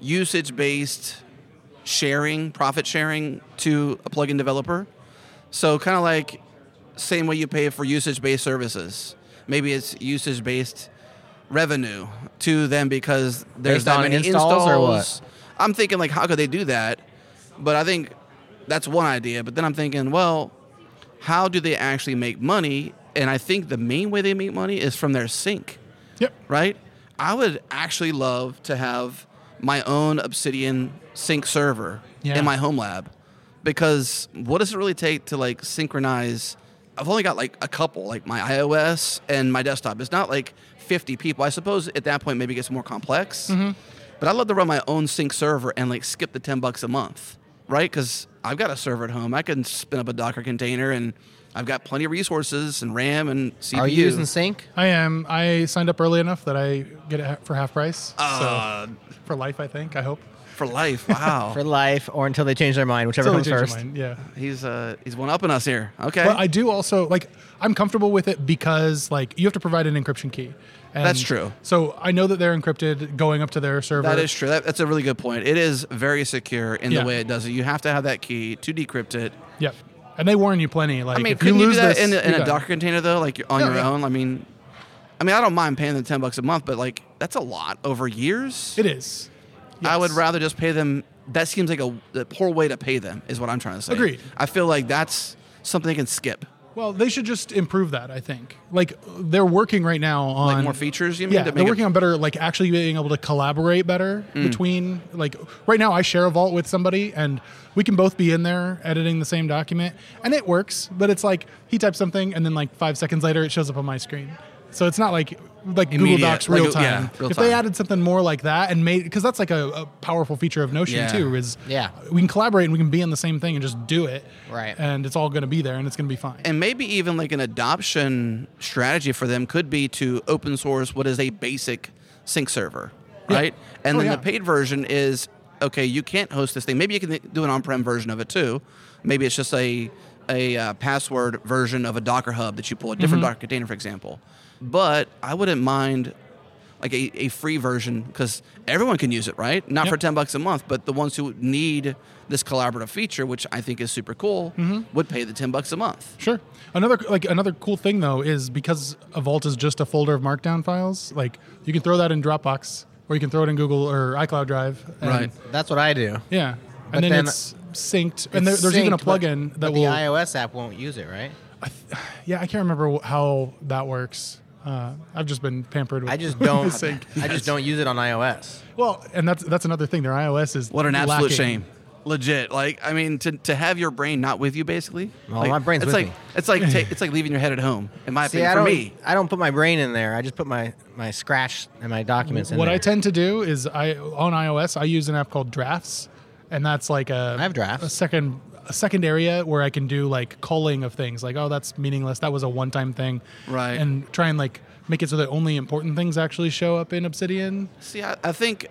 usage-based sharing, profit sharing to a plugin developer. So kind of like same way you pay for usage-based services. Maybe it's usage-based revenue to them because there's
Based
that
on
many
installs or what?
I'm thinking like, how could they do that? But I think that's one idea. But then I'm thinking, well, how do they actually make money? And I think the main way they make money is from their sync,
Yep.
right? I would actually love to have my own Obsidian sync server
Yeah.
in my home lab, because what does it really take to like synchronize? I've only got like a couple, like my iOS and my desktop. It's not like fifty people. I suppose at that point maybe it gets more complex.
Mm-hmm.
But I'd love to run my own sync server and like skip the ten bucks a month, right? Because I've got a server at home. I can spin up a Docker container, and I've got plenty of resources and RAM and C P U.
Are you using Sync?
I am. I signed up early enough that I get it ha- for half price.
Uh,
so for life, I think. I hope.
for life? Wow.
For life, or until they change their mind, whichever
Until
comes
they change
first.
their mind, Yeah.
he's uh he's one upping us here. Okay.
But I do also like. I'm comfortable with it because like you have to provide an encryption key. And
That's true.
So I know that they're encrypted going up to their server.
That is true. That, that's a really good point. It is very secure in
Yeah.
the way it does it. You have to have that key to decrypt it.
Yep. And they warn you plenty. Like
I mean,
if you
couldn't you,
lose
do that
this,
in, a, in
you
a
got it.
Docker container though, like you're on
Yeah,
your
yeah.
own? I mean, I mean, I don't mind paying the ten bucks a month, but like that's a lot over years.
It is.
I would
Yes.
rather just pay them. That seems like a, a poor way to pay them, is what I'm trying to say.
Agreed.
I feel like that's something they can skip.
Well, they should just improve that. I think. Like they're working right now on
Like more features, you mean?
Yeah,
to
they're
make
working
it,
on better, like actually being able to collaborate better
Mm.
between, like, right now I share a vault with somebody and we can both be in there editing the same document and it works, but it's like he types something and then like five seconds later it shows up on my screen. So it's not like like Google
Immediate,
Docs
like,
real time.
yeah, real
if
time.
they added something more like that and made, because that's like a, a powerful feature of Notion
Yeah.
too, is
Yeah.
we can collaborate and we can be in the same thing and just do it.
Right.
And it's all going to be there and it's going to be fine.
and maybe even like an adoption strategy for them could be to open source what is a basic sync server,
Yeah.
right? And
Oh,
then
yeah.
the paid version is, okay, you can't host this thing. Maybe you can do an on-prem version of it too. Maybe it's just a a uh, password version of a Docker Hub that you pull a different
Mm-hmm.
Docker container, for example. But I wouldn't mind like a, a free version, because everyone can use it, right? Not
Yep.
for ten bucks a month, but the ones who need this collaborative feature, which I think is super cool,
Mm-hmm.
would pay the ten bucks a month.
Sure. Another like another cool thing though is because a vault is just a folder of Markdown files. Like you can throw that in Dropbox, or you can throw it in Google or iCloud Drive. and-
Right.
That's what I do.
Yeah.
But
And then,
then
it's synced, and there,
It's
there's even a
synced, but-
plugin
but
that
the
will.
iOS app won't use it, right?
Yeah, I can't remember wh- how that works. Uh, I've just been pampered with.
I just
with
don't.
sync.
I just don't use it on iOS.
Well, and that's that's another thing. Their iOS is
What an absolute
lacking.
shame. Legit. Like, I mean, to, to have your brain not with you, basically.
Well,
like,
my brain's
it's
with
like,
me.
It's like ta- it's like leaving your head at home, in my
See,
opinion,
I
for
don't.
me.
I don't put my brain in there. I just put my my scratch and my documents in
What
there.
I tend to do is I on iOS I use an app called Drafts, and that's like a
I have Drafts.
a second a second area where I can do like culling of things, like oh that's meaningless, that was a one time thing,
Right.
and try and like make it so that only important things actually show up in Obsidian.
See, I, I think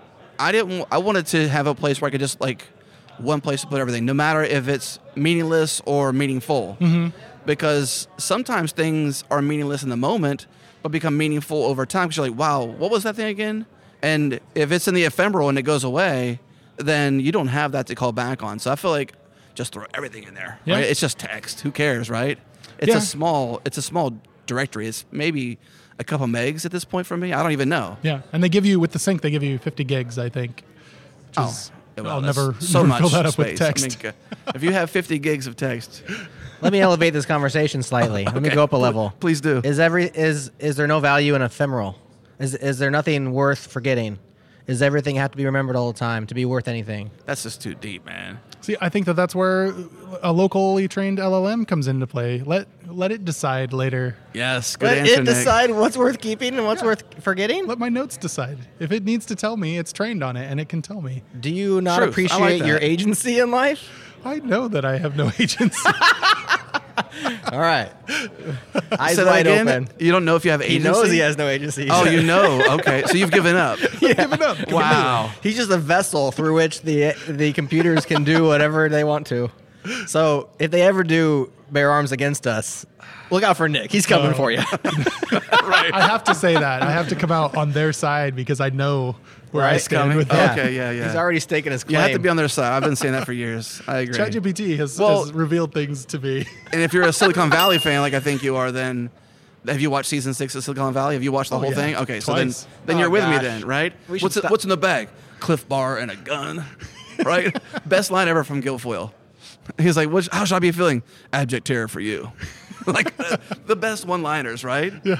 I didn't. I wanted to have a place where I could just like one place to put everything, no matter if it's meaningless or meaningful.
Mm-hmm.
Because sometimes things are meaningless in the moment, but become meaningful over time. Because you're like, wow, what was that thing again? And if it's in the ephemeral and it goes away, then you don't have that to call back on. So I feel like just throw everything in there.
Yeah.
Right? It's just text. Who cares, right? It's
Yeah.
a small. It's a small directory. It's maybe a couple megs at this point for me. I don't even know.
Yeah, and they give you with the sync they give you fifty gigs, I think. Which
Oh,
is,
well,
I'll
that's
never,
so
never
much
fill that up
space.
with text.
I mean, g- if you have fifty gigs of text,
Let me elevate this conversation slightly. Let me
Okay.
go up a level.
please do.
Is every is is there no value in ephemeral? Is is there nothing worth forgetting? Does everything have to be remembered all the time to be worth anything?
That's just too deep, man.
See, I think that that's where a locally trained L L M comes into play. Let let it decide later.
Yes, good
Let
answer,
it
Nick.
decide what's worth keeping and what's
Yeah.
worth forgetting.
Let my notes decide. If it needs to tell me, it's trained on it, and it can tell me.
Do you not
Truth. I
appreciate
like
your
that.
agency in life?
I know that I have no agency.
All right, eyes
Say that
wide
again?
open.
You don't know if you have
He
agency?
knows he has no agency.
Oh, you know. Okay, so you've given up.
Give it up.
Wow.
He's just a vessel through which the the computers can do whatever they want to. So if they ever do bear arms against us, look out for Nick. He's coming
Oh.
for you.
I have to say that. I have to come out on their side because I know where I
Right.
stand
Coming?
with
Oh,
that.
okay, yeah, yeah.
He's already staking his
You
claim.
have to be on their side. I've been saying that for years. I agree.
ChatGPT has,
Well-
has revealed things to me.
And if you're a Silicon Valley fan, like I think you are, then have you watched season six of Silicon Valley? Have you watched the
Oh,
whole
yeah.
thing? Okay, so
Twice.
then then
Oh,
you're with
gosh.
me then, right?
We should
What's it,
stop-
what's in the bag? Cliff Bar and a gun, right? Best line ever from Guilfoyle. He's like, what, how should I be feeling? Abject terror for you. Like uh, the best one-liners, right?
Yeah.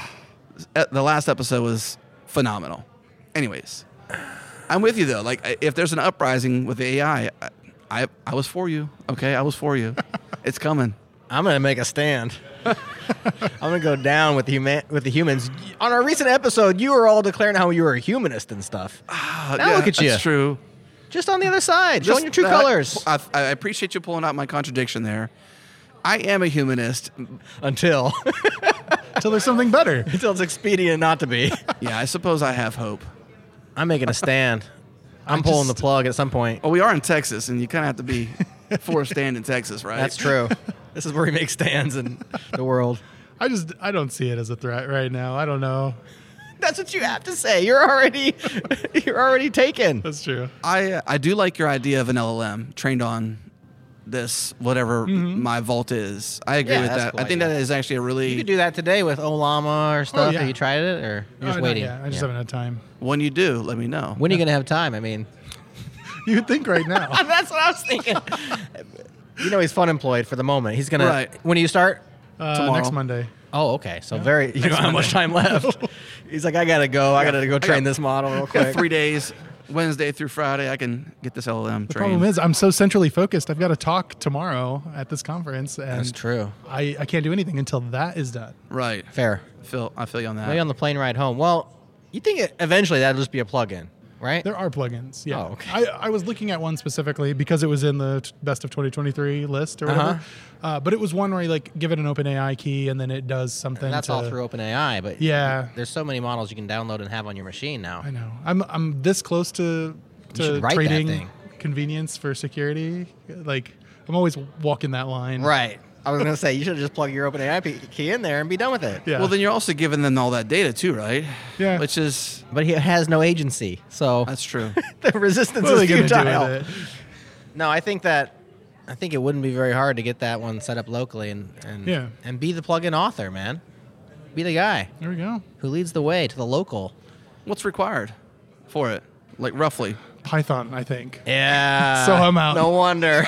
Uh, The last episode was phenomenal. Anyways, I'm with you though. Like I- if there's an uprising with the A I, I, I, I was for you. Okay, I was for you. It's coming.
I'm gonna make a stand. I'm gonna go down with the human with the humans. On our recent episode, you were all declaring how you were a humanist and stuff.
Uh,
Now look at you.
That's true.
Just on the other side, showing your true
that-
colors.
I, I appreciate you pulling out my contradiction there. I am a humanist.
Until
Until there's something better.
until it's expedient not to be.
Yeah, I suppose I have hope.
I'm making a stand. I'm
I
pulling
just-
the plug at some point.
Well, we are in Texas, and you kind of have to be for a stand in Texas, right?
That's true. This is where we make stands in the world.
I just I don't see it as a threat right now. I don't know.
That's what you have to say. You're already you're already taken.
That's true.
I uh, I do like your idea of an L L M trained on this whatever my vault is. I agree
Yeah,
with
that's
that.
cool
I think
idea.
that is actually a really
You could do that today with Olama or stuff.
yeah.
Have you tried it, or you're just
Oh, not
waiting?
yet. I just
Yeah.
haven't had time.
when you do, let me know.
When are you gonna have time? I mean,
You would think right now.
that's what I was thinking. You know, he's fun employed for the moment. He's gonna.
Right.
When do you start?
Uh,
Tomorrow.
next Monday.
Oh, okay. So very. You don't have much time left. He's like, I gotta go. I gotta go train this model real
I got
quick.
three days, Wednesday through Friday. I can get this L L M
The
trained.
problem is I'm so centrally focused. I've got to talk tomorrow at this conference, and
That's true.
I, I can't do anything until that is done.
Right.
Fair.
Feel I feel you on that.
Maybe on the plane ride home. Well, you think it, eventually that'll just be a plug-in, right?
There are plugins. Yeah.
Oh, okay.
I, I was looking at one specifically because it was in the t- best of twenty twenty-three list or whatever.
Uh-huh.
Uh, but it was one where you like give it an OpenAI key and then it does something.
And that's
to,
all through OpenAI, but
Yeah.
there's so many models you can download and have on your machine now.
I know. I'm I'm this close to to
should write that
trading
thing.
convenience for security. Like I'm always walking that line.
Right. I was gonna say you should have just plugged your OpenAI p- key in there and be done with it.
Yeah.
Well, then you're also giving them all that data too, right?
Yeah.
Which is
But he has no agency, so
that's true.
the resistance
what are they
is
gonna do
futile.
with it?
No, I think that I think it wouldn't be very hard to get that one set up locally and and,
Yeah.
and be the plugin author, man. Be the guy
There we go.
who leads the way to the local.
What's required for it? Like roughly.
Python, I think.
Yeah.
So I'm out.
No wonder.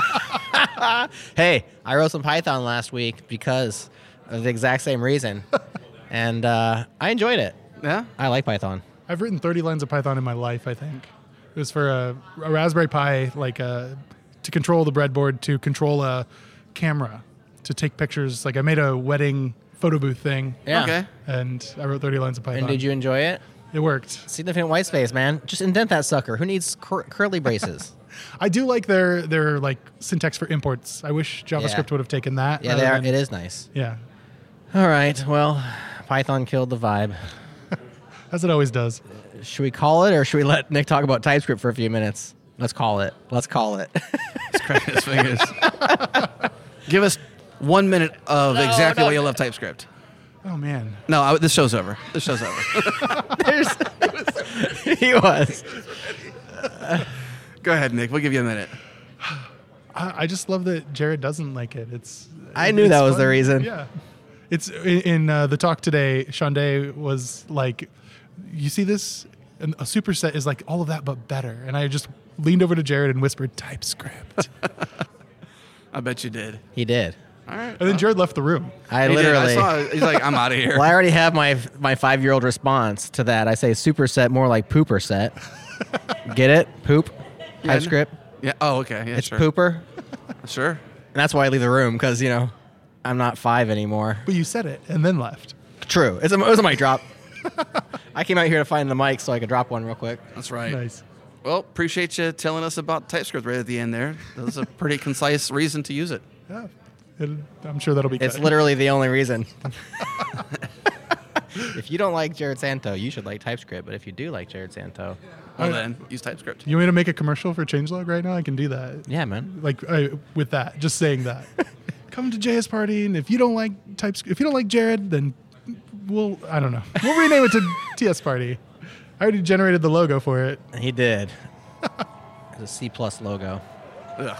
Hey, I wrote some Python last week because of the exact same reason, and uh, I enjoyed it.
Yeah.
I like Python.
I've written thirty lines of Python in my life, I think. It was for a, a Raspberry Pi, like a, to control the breadboard, to control a camera, to take pictures. Like I made a wedding photo booth thing,
Yeah.
Okay.
and I wrote thirty lines of Python.
And did you enjoy it?
It worked.
Significant white space, man. Just indent that sucker. Who needs cur- curly braces?
I do like their their like syntax for imports. I wish JavaScript
Yeah.
would have taken that.
Yeah,
rather
they are.
than-
It is nice.
Yeah,
All right. Well, Python killed the vibe.
as it always does.
Should we call it, or should we let Nick talk about TypeScript for a few minutes? Let's call it. Let's call it.
He's cracking his fingers. Give us one minute of
No,
exactly
no.
why you love TypeScript.
Oh man,
No, I, this show's over. This show's over.
There's, he was.
Go ahead, Nick. We'll give you a minute.
I, I just love that Jared doesn't like it. It's
I knew
it's
that was the
fun.
reason.
Yeah, it's in, in uh, the talk today. Shonday was like, "You see this? And a superset is like all of that, but better." And I just leaned over to Jared and whispered TypeScript,
I bet you did.
He did.
All right.
and then Jared left the room.
I
He did.
literally.
I saw. He's like, I'm out of here.
Well, I already have my my five year old response to that. I say superset more like pooper set. Get it? Poop.
Yeah,
TypeScript.
Yeah. Oh, okay. Yeah,
It's
sure.
pooper.
Sure.
And that's why I leave the room, because, you know, I'm not five anymore.
But you said it and then left.
True. It's a, it was a mic drop. I came out here to find the mic so I could drop one real quick.
That's right.
Nice.
Well, appreciate you telling us about TypeScript right at the end there. That was a pretty concise reason to use it.
Yeah, it, I'm sure that'll be.
It's
cut.
literally the only reason. If you don't like Jared Santo, you should like TypeScript. But if you do like Jared Santo,
Well,
Alright.
then, use TypeScript.
You want me to make a commercial for Changelog right now? I can do that.
yeah, man.
Like I, with that, just saying that. Come to J S Party, and if you don't like TypeScript, if you don't like Jared, then we'll I don't know. We'll rename it to T S Party. I already generated the logo for it.
He did. It's a C plus logo.
Ugh.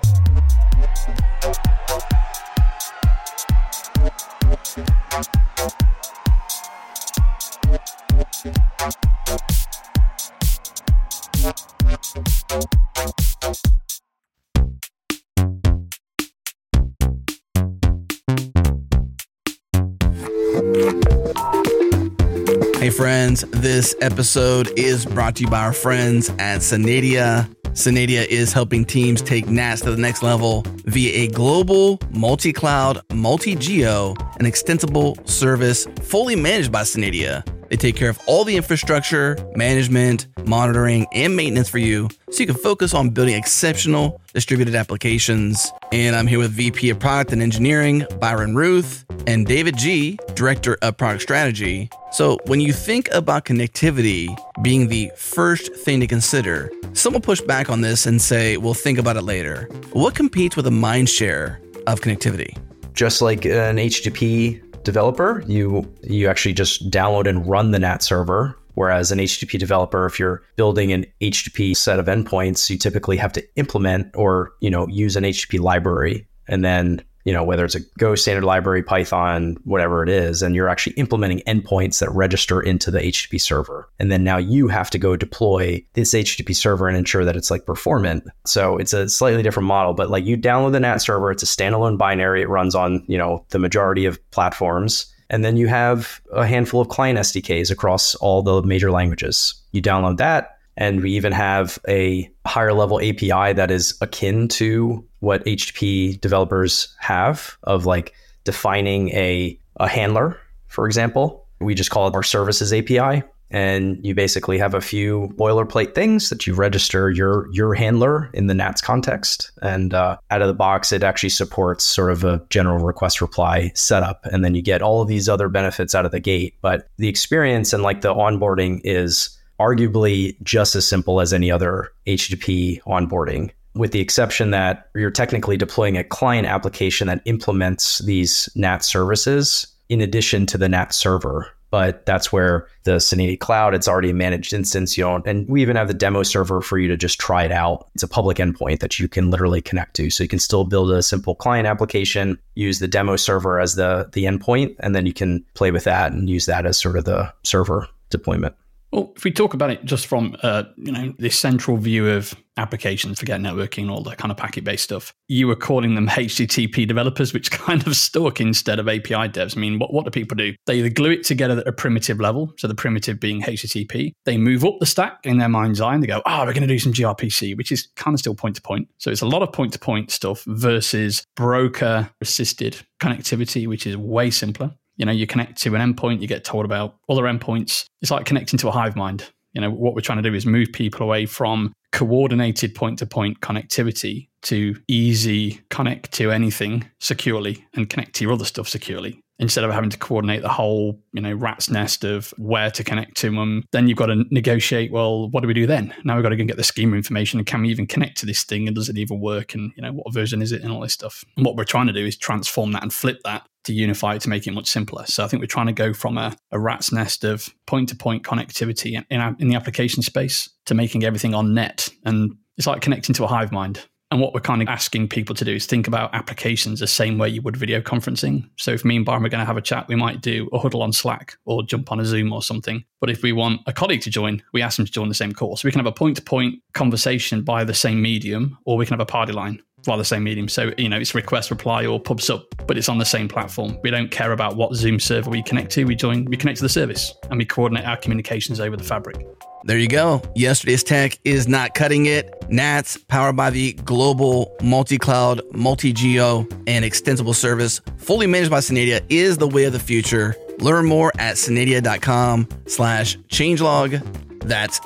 Hey friends, this episode is brought to you by our friends at Synadia. Synadia is helping teams take N A T S to the next level via a global, multi-cloud, multi-geo, and extensible service fully managed by Synadia. They take care of all the infrastructure, management, monitoring, and maintenance for you so you can focus on building exceptional distributed applications. And I'm here with V P of Product and Engineering, Byron Ruth, and David G., Director of Product Strategy. So when you think about connectivity being the first thing to consider, someone push back on this and say, well, think about it later. What competes with a mind share of connectivity?
Just like an H T T P developer, you you actually just download and run the N A T server. Whereas an H T T P developer, if you're building an H T T P set of endpoints, you typically have to implement or, you know, use an H T T P library. And then, you know, whether it's a Go standard library, Python, whatever it is, and you're actually implementing endpoints that register into the H T T P server. And then now you have to go deploy this H T T P server and ensure that it's like performant. So it's a slightly different model, but like you download the N A T server, it's a standalone binary. It runs on, you know, the majority of platforms. And then you have a handful of client S D Ks across all the major languages. You download that, and we even have a higher level A P I that is akin to what H T T P developers have of like defining a, a handler, for example. We just call it our services A P I. And you basically have a few boilerplate things that you register your your handler in the N A T S context. And uh, out of the box, it actually supports sort of a general request reply setup. And then you get all of these other benefits out of the gate. But the experience and like the onboarding is arguably just as simple as any other H T T P onboarding, with the exception that you're technically deploying a client application that implements these N A T services in addition to the N A T server. But that's where the Synadia Cloud, it's already a managed instance. You don't, and we even have the demo server for you to just try it out. It's a public endpoint that you can literally connect to. So you can still build a simple client application, use the demo server as the, the endpoint, and then you can play with that and use that as sort of the server deployment.
Well, if we talk about it just from, uh, you know, this central view of applications, forget networking, all that kind of packet-based stuff, you were calling them H T T P developers, which kind of stuck instead of A P I devs. I mean, what, what do people do? They either glue it together at a primitive level, so the primitive being H T T P. They move up the stack in their mind's eye and they go, oh, we're going to do some gRPC, which is kind of still point-to-point. So it's a lot of point-to-point stuff versus broker-assisted connectivity, which is way simpler. You know, you connect to an endpoint, you get told about other endpoints. It's like connecting to a hive mind. You know, what we're trying to do is move people away from coordinated point-to-point connectivity to easy connect to anything securely and connect to your other stuff securely, instead of having to coordinate the whole, you know, rat's nest of where to connect to them. Then you've got to negotiate, well, what do we do then? Now we've got to go and get the schema information, and can we even connect to this thing, and does it even work, and, you know, what version is it, and all this stuff. And what we're trying to do is transform that and flip that to unify it to make it much simpler. So I think we're trying to go from a, a rat's nest of point-to-point connectivity in, in, our, in the application space to making everything on net. And it's like connecting to a hive mind. And what we're kind of asking people to do is think about applications the same way you would video conferencing. So if me and Byron are going to have a chat, we might do a huddle on Slack or jump on a Zoom or something. But if we want a colleague to join, we ask them to join the same call. So we can have a point-to-point conversation by the same medium, or we can have a party line via the same medium. So, you know, it's request reply or pub sub, but it's on the same platform. We don't care about what Zoom server we connect to. We join, we connect to the service, and we coordinate our communications over the fabric.
There you go. Yesterday's tech is not cutting it. N A T S, powered by the global multi-cloud, multi-geo, and extensible service, fully managed by Synadia, is the way of the future. Learn more at synadia.com slash changelog. That's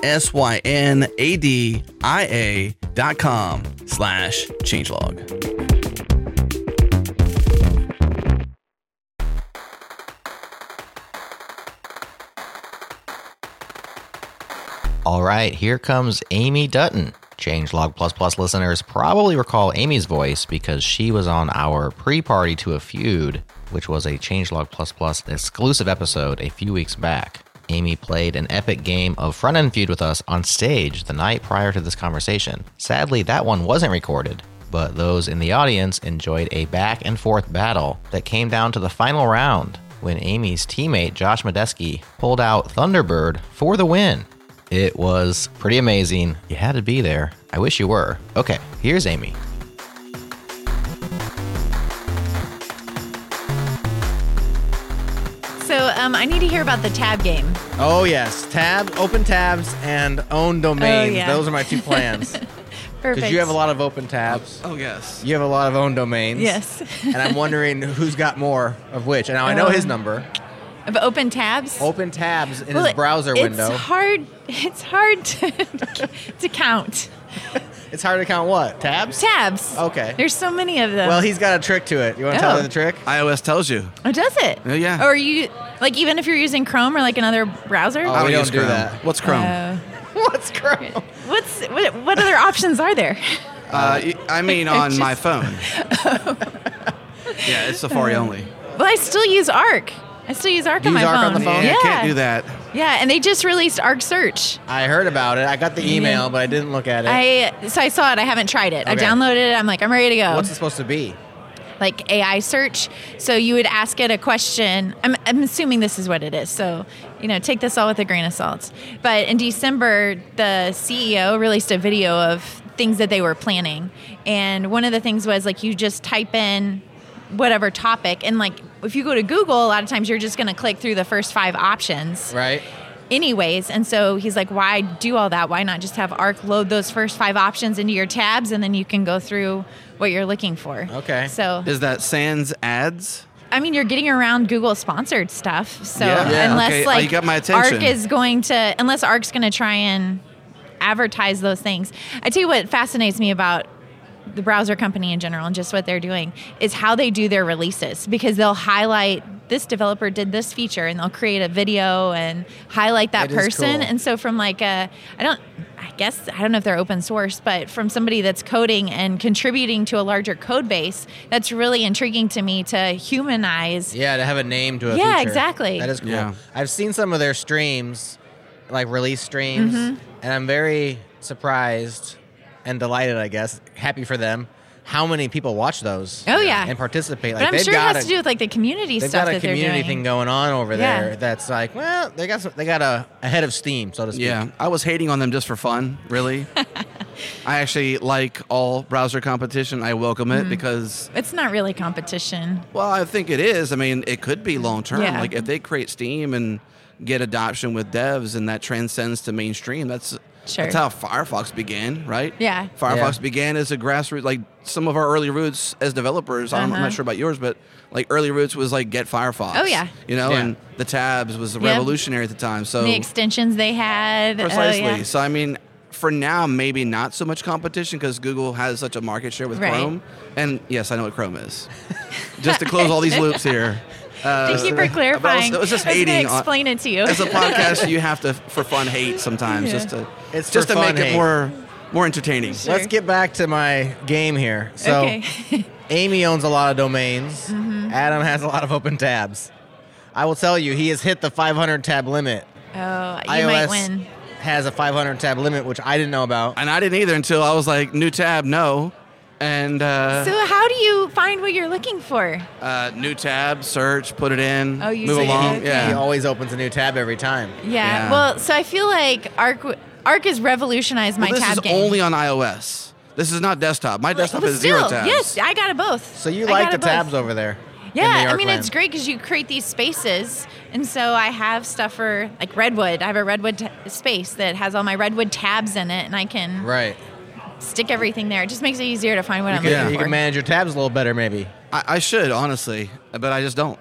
S-Y-N-A-D-I-A dot com slash changelog.
All right, here comes Amy Dutton. Changelog Plus Plus listeners probably recall Amy's voice because she was on our pre-party to a feud, which was a Changelog Plus Plus exclusive episode a few weeks back. Amy played an epic game of Front-End Feud with us on stage the night prior to this conversation. Sadly, that one wasn't recorded, but those in the audience enjoyed a back and forth battle that came down to the final round when Amy's teammate Josh Medeski pulled out Thunderbird for the win. It was pretty amazing. You had to be there. I wish you were. Okay, here's Amy.
So um, I need to hear about the tab game.
Oh, yes. Tab, open tabs, and own domains.
Oh, yeah.
Those are my two plans.
Perfect.
Because you have a lot of open tabs.
Oh, yes.
You have a lot of own domains.
Yes.
And I'm wondering who's got more of which. And now I know
Oh.
his number.
Of open tabs.
Open tabs in
Well,
his browser
it's
window.
hard. It's hard to to count
It's hard to count what? Tabs?
tabs.
Okay.
There's so many of them.
Well, he's got a trick to it. You want to tell
Oh.
her the trick?
iOS tells you.
Oh, does it?
Oh, yeah.
Or you like even if you're using Chrome or like another browser?
Oh,
I don't
we don't
use
do
Chrome.
that.
What's Chrome?
Uh,
What's Chrome?
what's what, what other options are there?
Uh, y- I mean, on my phone. Yeah, it's Safari
Uh,
only.
Well, I still use Arc. I still use Arc
You
on my
use Arc
phone.
on the phone?
Yeah,
Yeah,
can't do that.
Yeah, and they just released Arc Search.
I heard about it. I got the email,
Yeah.
but I didn't look at it.
I so I saw it. I haven't tried it. I
Okay.
downloaded it. I'm like, I'm ready to go.
What's it supposed to be?
Like A I search. So you would ask it a question. I'm, I'm assuming this is what it is. So, you know, take this all with a grain of salt. But in December, the C E O released a video of things that they were planning. And one of the things was like you just type in whatever topic. And like if you go to Google, a lot of times you're just going to click through the first five options.
Right?
Anyways, and so he's like, why do all that? Why not just have Arc load those first five options into your tabs and then you can go through what you're looking for.
Okay.
So,
Is that sans ads?
I mean, you're getting around Google sponsored stuff. So,
Yeah. Yeah,
unless
okay. Oh,
like
you got my attention.
Arc is going to, unless Arc's going to try and advertise those things. I tell you what fascinates me about the browser company in general and just what they're doing is how they do their releases, because they'll highlight this developer did this feature and they'll create a video and highlight that
It is
person.
cool.
And so from like a, I don't, I guess, I don't know if they're open source, but from somebody that's coding and contributing to a larger code base, that's really intriguing to me to humanize.
Yeah, to have a name to a
Yeah,
feature.
exactly.
That is cool.
Yeah.
I've seen some of their streams, like release streams,
Mm-hmm.
and I'm very surprised and delighted, I guess, happy for them, how many people watch those.
Oh, yeah.
And participate.
But
Like,
I'm
they've
sure it
got
has
a,
to do with like the community
They've
stuff
got a
that they're
community
doing.
thing going on over
Yeah.
there that's like, well, they got some, they got a, a head of steam, so to speak.
Yeah, I was hating on them just for fun, really. I actually like all browser competition. I welcome it because,
It's not really competition.
well, I think it is. I mean, it could be long term.
Yeah.
Like if they create Steam and get adoption with devs and that transcends to mainstream, that's
Sure.
that's how Firefox began, right?
Yeah.
Firefox
Yeah.
began as a grassroots, like some of our early roots as developers. I'm, I'm
Uh-huh.
not sure about yours, but like early roots was like get Firefox.
Oh, yeah.
You know,
Yeah.
and the tabs was
Yep.
revolutionary at the time. So
The extensions they had. oh,
Precisely.
yeah.
So I mean, for now, maybe not so much competition because Google has such a market share with
Right.
Chrome. And yes, I know what Chrome is. Just to close all these loops here. Uh,
Thank you for clarifying.
But I was, I was just
I was gonna
hating. on-
explain it to you.
As a podcast, you have to, for fun, hate sometimes,
Yeah.
just to,
It's
just
for
to
fun
make it
hate.
more, more entertaining.
Sure.
Let's get back to my game here. So,
okay.
Amy owns a lot of domains.
Mm-hmm.
Adam has a lot of open tabs. I will tell you, he has hit the five hundred tab limit.
Oh, you
iOS
might win.
has a five hundred tab limit, which I didn't know about.
And I didn't either until I was like, new tab, no. And uh,
So how do you find what you're looking for?
uh, new tab, search, put it in,
Oh, you
move
see it,
along.
okay.
He
Yeah.
always opens a new tab every time.
Yeah.
Yeah.
Well, so I feel like Arc Arc has revolutionized my
Well, this
tab
is
game.
only on iOS. This is not desktop. My desktop
But
is
still,
zero tabs.
yes, I got it both.
So you
I
like
got
the
it both.
tabs over there? in
Yeah,
the
I mean,
Arcland.
it's great because you create these spaces. And so I have stuff for, like, Redwood. I have a Redwood t- space that has all my Redwood tabs in it, and I can
Right.
stick everything there. It just makes it easier to find what I'm
You,
looking
can, you
for.
can manage your tabs a little better, maybe.
I, I should, honestly, but I just don't.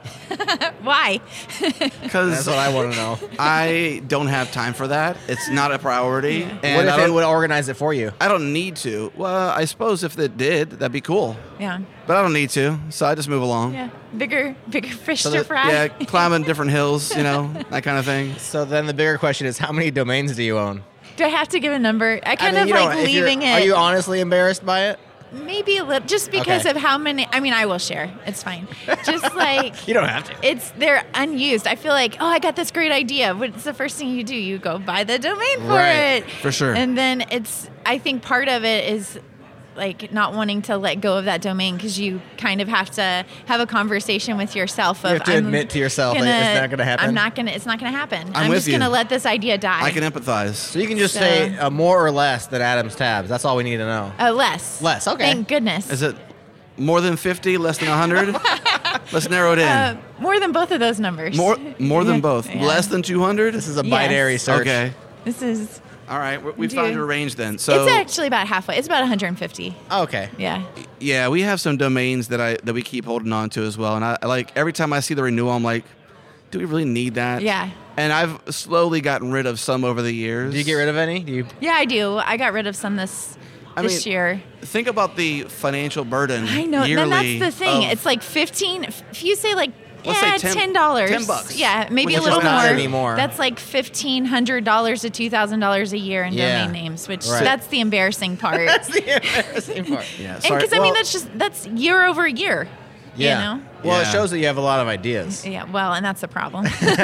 Why?
That's
Because
what I want to know.
I don't have time for that. It's not a priority. And
what
I
if it
don't,
would organize it for you?
I don't need to. Well, I suppose if it did, that'd be cool.
Yeah.
But I don't need to, so I just move along.
Yeah. Bigger, bigger fish
So
to
that-
fry.
yeah, climbing different hills, you know, that kind of thing.
So then the bigger question is, how many domains do you own?
Do I have to give a number? I kind
I mean,
of
you know,
like
if you're-
leaving it.
Are you honestly embarrassed by it?
maybe a little, just because
Okay.
of how many. I mean, I will share. It's fine. Just like
You don't have to.
it's they're unused. I feel like, oh, I got this great idea. What's the first thing you do? You go buy the domain for
Right.
it,
For sure.
And then it's. I think part of it is like not wanting to let go of that domain because you kind of have to have a conversation with yourself. Of,
You have to
I'm
admit to yourself that
gonna-
it's not gonna happen?
I'm not gonna. It's not gonna happen.
I'm with
just
you.
gonna let this idea die.
I can empathize.
So you can just
So-
say uh, more or less than Adam's tabs. That's all we need to know.
Uh, less.
Less, okay.
Thank goodness.
Is it more than fifty, less than one hundred? Let's narrow it in.
Uh, more than both of those numbers.
more more than
Yeah.
both.
Yeah.
Less than two hundred?
This is a
Yes.
binary search.
Okay.
This is.
All right. We we
Dude.
found your range then. So
it's actually about halfway. It's about one hundred fifty.
Okay.
Yeah.
yeah, we have some domains that I that we keep holding on to as well. And I I like every time I see the renewal, I'm like, do we really need that?
Yeah.
And I've slowly gotten rid of some over the years.
Do you get rid of any? Do you?
Yeah, I do. I got rid of some this
I
this
mean,
year.
Think about the financial burden.
I know.
Yearly
Then that's the thing.
of-
It's like fifteen. If you say like.
Let's say
Yeah,
ten-
ten dollars.
ten bucks,
Yeah, maybe
which
a
is
little
not
more.
anymore.
That's like fifteen hundred dollars to two thousand dollars a year in
Yeah.
domain names, which
Right.
that's the embarrassing part.
That's the embarrassing part.
yeah,
And
sorry.
because I mean
Well-
that's just that's year over year.
Yeah.
You know.
Well, it
Yeah.
shows that you have a lot of ideas.
Yeah. Well, and that's the problem.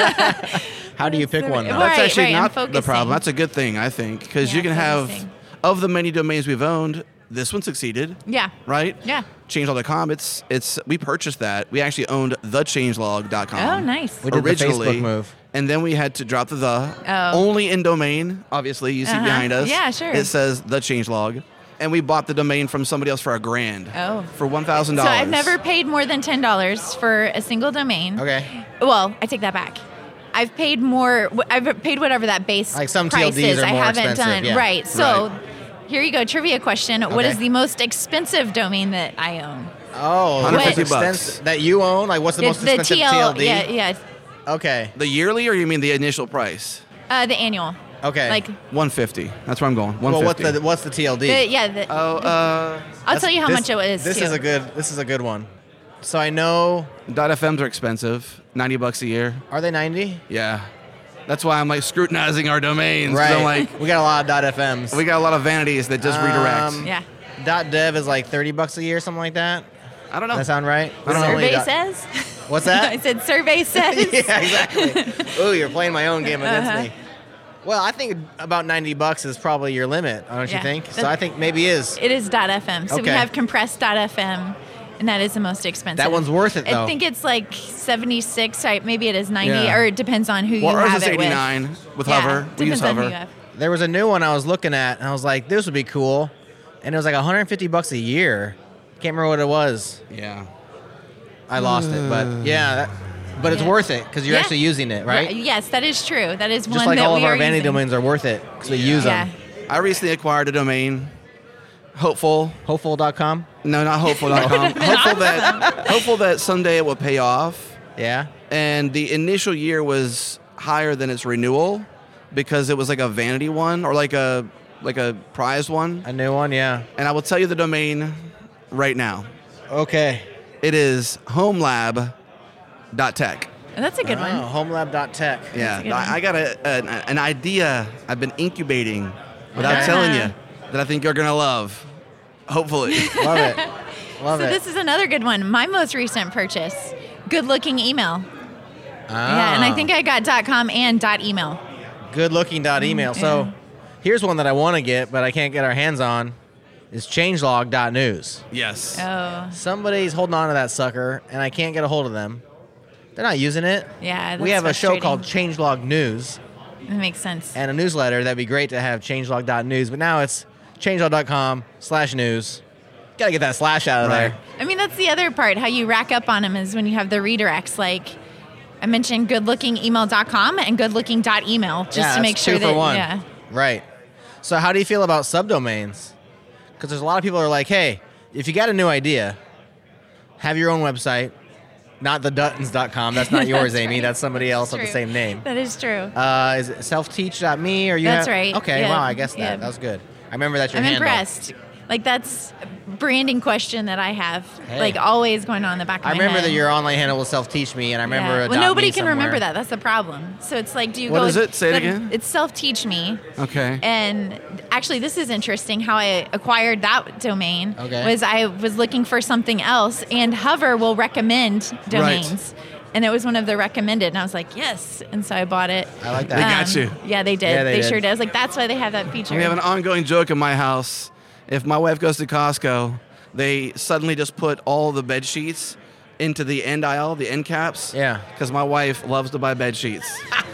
How do you pick one though?
Right,
That's actually
right, I'm
not the
focusing.
problem. That's a good thing, I think, because
Yeah,
you can have,
focusing.
of the many domains we've owned, this one succeeded,
Yeah.
right?
Yeah.
changelog dot com, it's, it's, we purchased that. We actually owned the changelog dot com.
Oh, nice.
We did the
originally,
Facebook move.
And then we had to drop the the.
Oh.
Only in domain, obviously, you see
Uh-huh.
behind us.
Yeah, sure.
It says the changelog. And we bought the domain from somebody else for a grand.
Oh.
For one thousand
So
dollars.
I've never paid more than ten dollars for a single domain.
Okay.
Well, I take that back. I've paid more. I've paid whatever that base
Like some
price
T L Ds
is.
are
I
more
haven't
expensive,
done
yeah.
right. So
Right.
here you go. Trivia question: What
Okay.
is the most expensive domain that I own?
Oh,
one hundred fifty
most
bucks.
expensive- that you own? Like, what's the, most expensive
T L,
T L D?
Yeah, yeah.
Okay.
The yearly, or you mean the initial price?
Uh, the annual.
Okay.
Like,
one fifty. That's where I'm going. one fifty.
well, what's the what's the T L D?
the, yeah. The,
Oh, uh,
I'll tell you how
This-
much it is.
This
too.
is a good. This is a good one. So I know.
.f Ms are expensive. ninety bucks a year.
Are they ninety?
Yeah. That's why I'm like scrutinizing our domains. 'cause I'm like,
we got a lot of dot .f Ms.
we got a lot of vanities that just redirect.
Um,
Yeah.
Dot .dev is like thirty bucks a year, something like that.
I don't know.
Does that sound right? We don't know
Survey
any dot-
says.
What's that?
I said survey says.
Yeah, exactly. Ooh, you're playing my own game against
Uh-huh.
me. Well, I think about ninety bucks is probably your limit, don't you
Yeah.
think? So
That-
I think maybe is.
It is .fm. So we
Okay.
have compressed .fm, and that is the most expensive.
That one's worth it, though.
I think it's like seventy-six. I- Maybe it is ninety,
Yeah.
or it depends on who
Well,
you
ours
have
is
it
eighty-nine with,
with. Yeah,
hover. We use
depends on who
hover.
you have.
There was a new one I was looking at, and I was like, this would be cool. And it was like one hundred fifty bucks a year. Can't remember what it was.
Yeah.
I lost it, but yeah, that, but it's
Yeah.
worth it because you're
Yeah.
actually using it, right?
Yes, that is true. That is one
Just like
that
all
we
of our
are
vanity
using.
domains are worth it because we use
Yeah.
them.
I recently acquired a domain. Hopeful.
Hopeful dot com.
No, not hopeful dot com. hopeful that hopeful that someday it will pay off.
Yeah.
And the initial year was higher than its renewal because it was like a vanity one or like a like a prize one.
A new one, yeah.
And I will tell you the domain right now.
Okay.
It is homelab dot tech.
That's a good
Oh,
one.
homelab dot tech.
Yeah,
a good
I, I got a, an, an idea I've been incubating without
Uh-huh.
telling you that I think you're going to love. Hopefully.
Love it. Love
So
it.
this is another good one. My most recent purchase. Good looking email.
Ah.
Yeah, and I think I got .com and .email.
good looking dot email. So
yeah.
here's one that I want to get, but I can't get our hands on. Is changelog dot news.
yes.
Oh,
Somebody's holding on to that sucker, and I can't get a hold of them. They're not using it.
yeah.
we
that's
have a show
frustrating.
called Changelog News
That makes sense.
and a newsletter. That'd be great to have changelog dot news, but now it's changelog dot com slash news. Got to get that slash out of
Right.
there.
I mean, that's the other part. How you rack up on them is when you have the redirects. Like I mentioned, good looking email dot com and good looking email, just
Yeah,
to make
that's
sure
two
that
for one.
yeah.
Right. So how do you feel about subdomains? Because there's a lot of people who are like, hey, if you got a new idea, have your own website, not the duttons dot com. That's not yours,
That's
Amy.
right.
That's somebody else with the
True.
same name.
That is true.
Uh, is it self teach dot me or you
That's
have-
right.
Okay,
Yeah.
wow, I guess that.
Yeah.
That was good. I remember that's your
I'm
handle.
impressed. Like that's a branding question that I have,
Hey.
like always going on in the back of
I
my
remember
head.
that your online handle was self-teach me, and I remember
Yeah.
a
Well,
dot
nobody
me
can
somewhere.
remember that. That's the problem. So it's like, do you
What
go?
is it? Say it
the-
again.
It's self-teach me.
Okay.
And actually, this is interesting. How I acquired that domain
Okay.
was I was looking for something else, and Hover will recommend domains. And it was one of the recommended, and I was like, yes. And so I bought it.
I like that.
They got you.
Yeah, they did.
Yeah, they
they
did.
sure did. I was like, that's why they have that feature.
We have an ongoing joke in my house. If my wife goes to Costco, they suddenly just put all the bed sheets into the end aisle, the end caps.
Yeah.
Because my wife loves to buy bed sheets.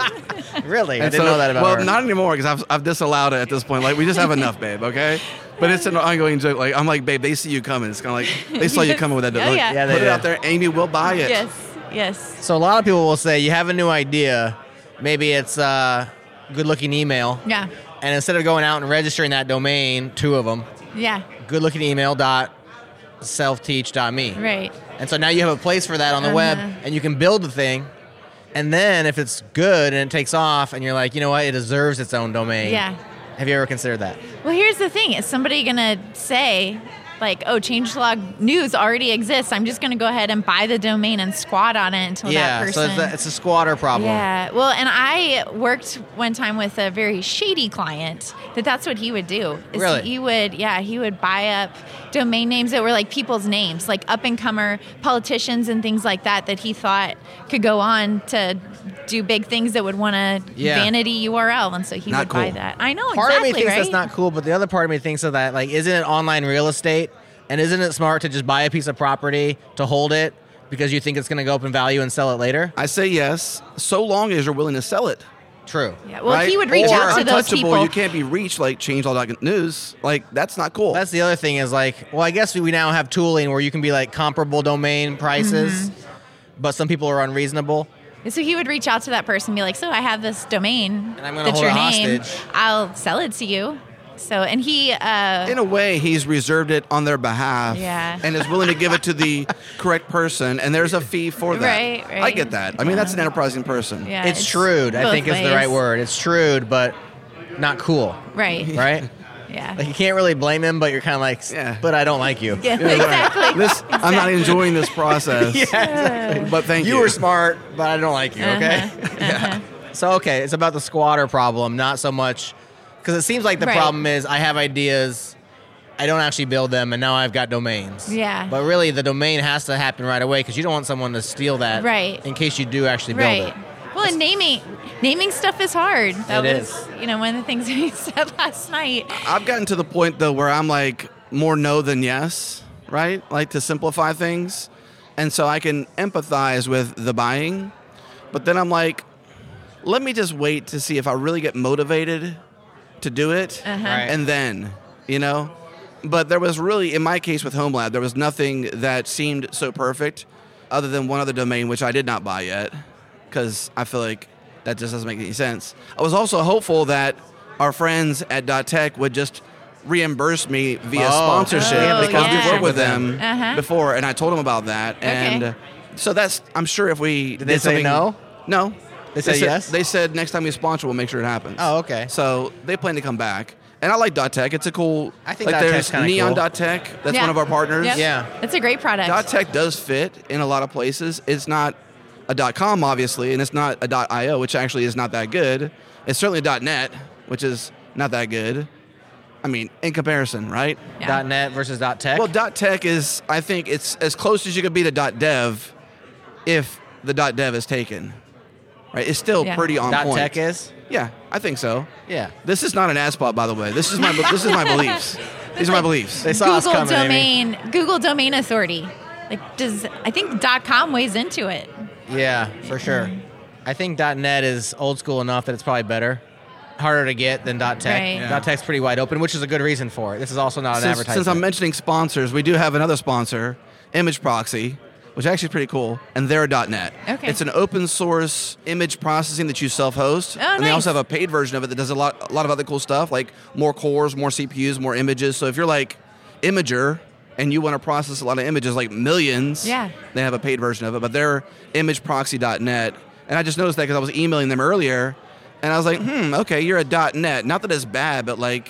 Really? I
And
didn't
so-
know that about
well,
her.
not anymore because I've, I've disallowed it at this point. Like, we just have enough, babe, okay? But it's an ongoing joke. Like, I'm like, babe, they see you coming. It's kind of like, they saw you
Yes.
coming with that.
Oh,
Look,
yeah.
Yeah, they
put it
did.
out there. Amy will buy it.
Yes, yes.
So a lot of people will say you have a new idea. Maybe it's a good-looking email.
Yeah,
And instead of going out and registering that domain, two of them,
yeah,
good looking email dot self-teach dot me.
right.
And so now you have a place for that on the
Uh-huh.
web, and you can build the thing. And then if it's good and it takes off, and you're like, you know what, it deserves its own domain.
Yeah.
Have you ever considered that?
Well, here's the thing: is somebody gonna say, like, "Oh, changelog news already exists. I'm just gonna go ahead and buy the domain and squat on it until
yeah.
that person."
So it's a, it's a squatter problem.
Yeah. Well, and I worked one time with a very shady client that that's what he would do. is
Really?
He would, yeah, he would buy up domain names that were like people's names, like up and comer politicians and things like that, that he thought could go on to do big things that would want a
Yeah.
vanity U R L. And so he
Not
would buy
cool.
that. I know,
Part
exactly,
of me thinks
right?
that's not cool, but the other part of me thinks of that, like, isn't it online real estate? And isn't it smart to just buy a piece of property to hold it because you think it's going to go up in value and sell it later?
I say yes, so long as you're willing to sell it.
True.
Yeah, well,
right?
he would reach
or
out to those
untouchable,
people.
You can't be reached like changelog dot news. Like, that's not cool.
That's the other thing is like, well, I guess we now have tooling where you can be like comparable domain prices,
Mm-hmm.
but some people are unreasonable.
So he would reach out to that person and be like, so I have this domain
And I'm gonna
that's
hold
your
it
name.
hostage.
I'll sell it to you. So, and he, uh,
In a way, he's reserved it on their behalf
Yeah.
and is willing to give it to the correct person, and there's a fee for that.
Right, right.
I get that. I mean, that's an enterprising person.
yeah,
It's, shrewd, I
both
think is the
ways.
right word. It's shrewd, but not cool,
Right.
right?
Yeah.
Like you can't really blame him, but you're kind of like,
Yeah.
but I don't like you.
Yeah, exactly.
This, I'm not enjoying this process.
Yeah.
But thank you.
You were smart, but I don't like you, okay?
Uh-huh.
So, okay, it's about the squatter problem, not so much, because it seems like the
Right.
problem is I have ideas, I don't actually build them, and now I've got domains.
Yeah.
But really, the domain has to happen right away because you don't want someone to steal that
Right.
in case you do actually build
Right.
it.
Well, and naming naming stuff is hard. That
It
was,
is.
you know, one of the things he said last night.
I've gotten to the point, though, where I'm like more no than yes, right? Like to simplify things. And so I can empathize with the buying. But then I'm like, let me just wait to see if I really get motivated to do it.
Uh-huh.
Right.
And then, you know? But there was really, in my case with HomeLab, there was nothing that seemed so perfect other than one other domain, which I did not buy yet because I feel like that just doesn't make any sense. I was also hopeful that our friends at .tech would just reimburse me via
Oh.
sponsorship
Oh,
because
yeah.
we've worked with them
Uh-huh.
before, and I told them about that. And uh, so that's, I'm sure if we
Did they say
something-
no?
No.
They said yes?
They said next time we sponsor, we'll make sure it happens.
Oh, okay.
So they plan to come back. And I like .tech. It's a cool.
I think
like
.tech's
there's
kinda
Neon
cool.
.tech. That's
Yeah.
one of our partners.
Yep.
Yeah.
It's a great product.
.tech does fit in a lot of places. It's not a .com, obviously, and it's not a .io, which actually is not that good. It's certainly a .net, which is not that good. I mean, in comparison, right?
Yeah.
.net versus .tech.
Well, .tech is, I think, it's as close as you could be to .dev if the .dev is taken. Right? It's still
Yeah.
pretty on point.
.tech is?
Yeah, I think so.
Yeah.
This is not an ad spot, by the way. This is my this is my beliefs. These are my beliefs.
They saw us
Google
coming, Amy.
domain, Google Domain Authority. Like, does I think .com weighs into it?
Yeah, for sure. I think .net is old school enough that it's probably better. Harder to get than .tech.
Right.
Yeah.
.tech's pretty wide open, which is a good reason for it. This is also not an
Since,
advertisement.
since I'm mentioning sponsors, we do have another sponsor, Image Proxy, which actually is pretty cool, and they're .net.
Okay.
It's an open source image processing that you self-host,
Oh,
and they also
nice.
have a paid version of it that does a lot a lot of other cool stuff, like more cores, more C P Us, more images. So if you're like Imager and you want to process a lot of images, like millions,
Yeah.
they have a paid version of it, but they're image proxy dot net. And I just noticed that because I was emailing them earlier, and I was like, hmm, okay, you're a .net. Not that it's bad, but like,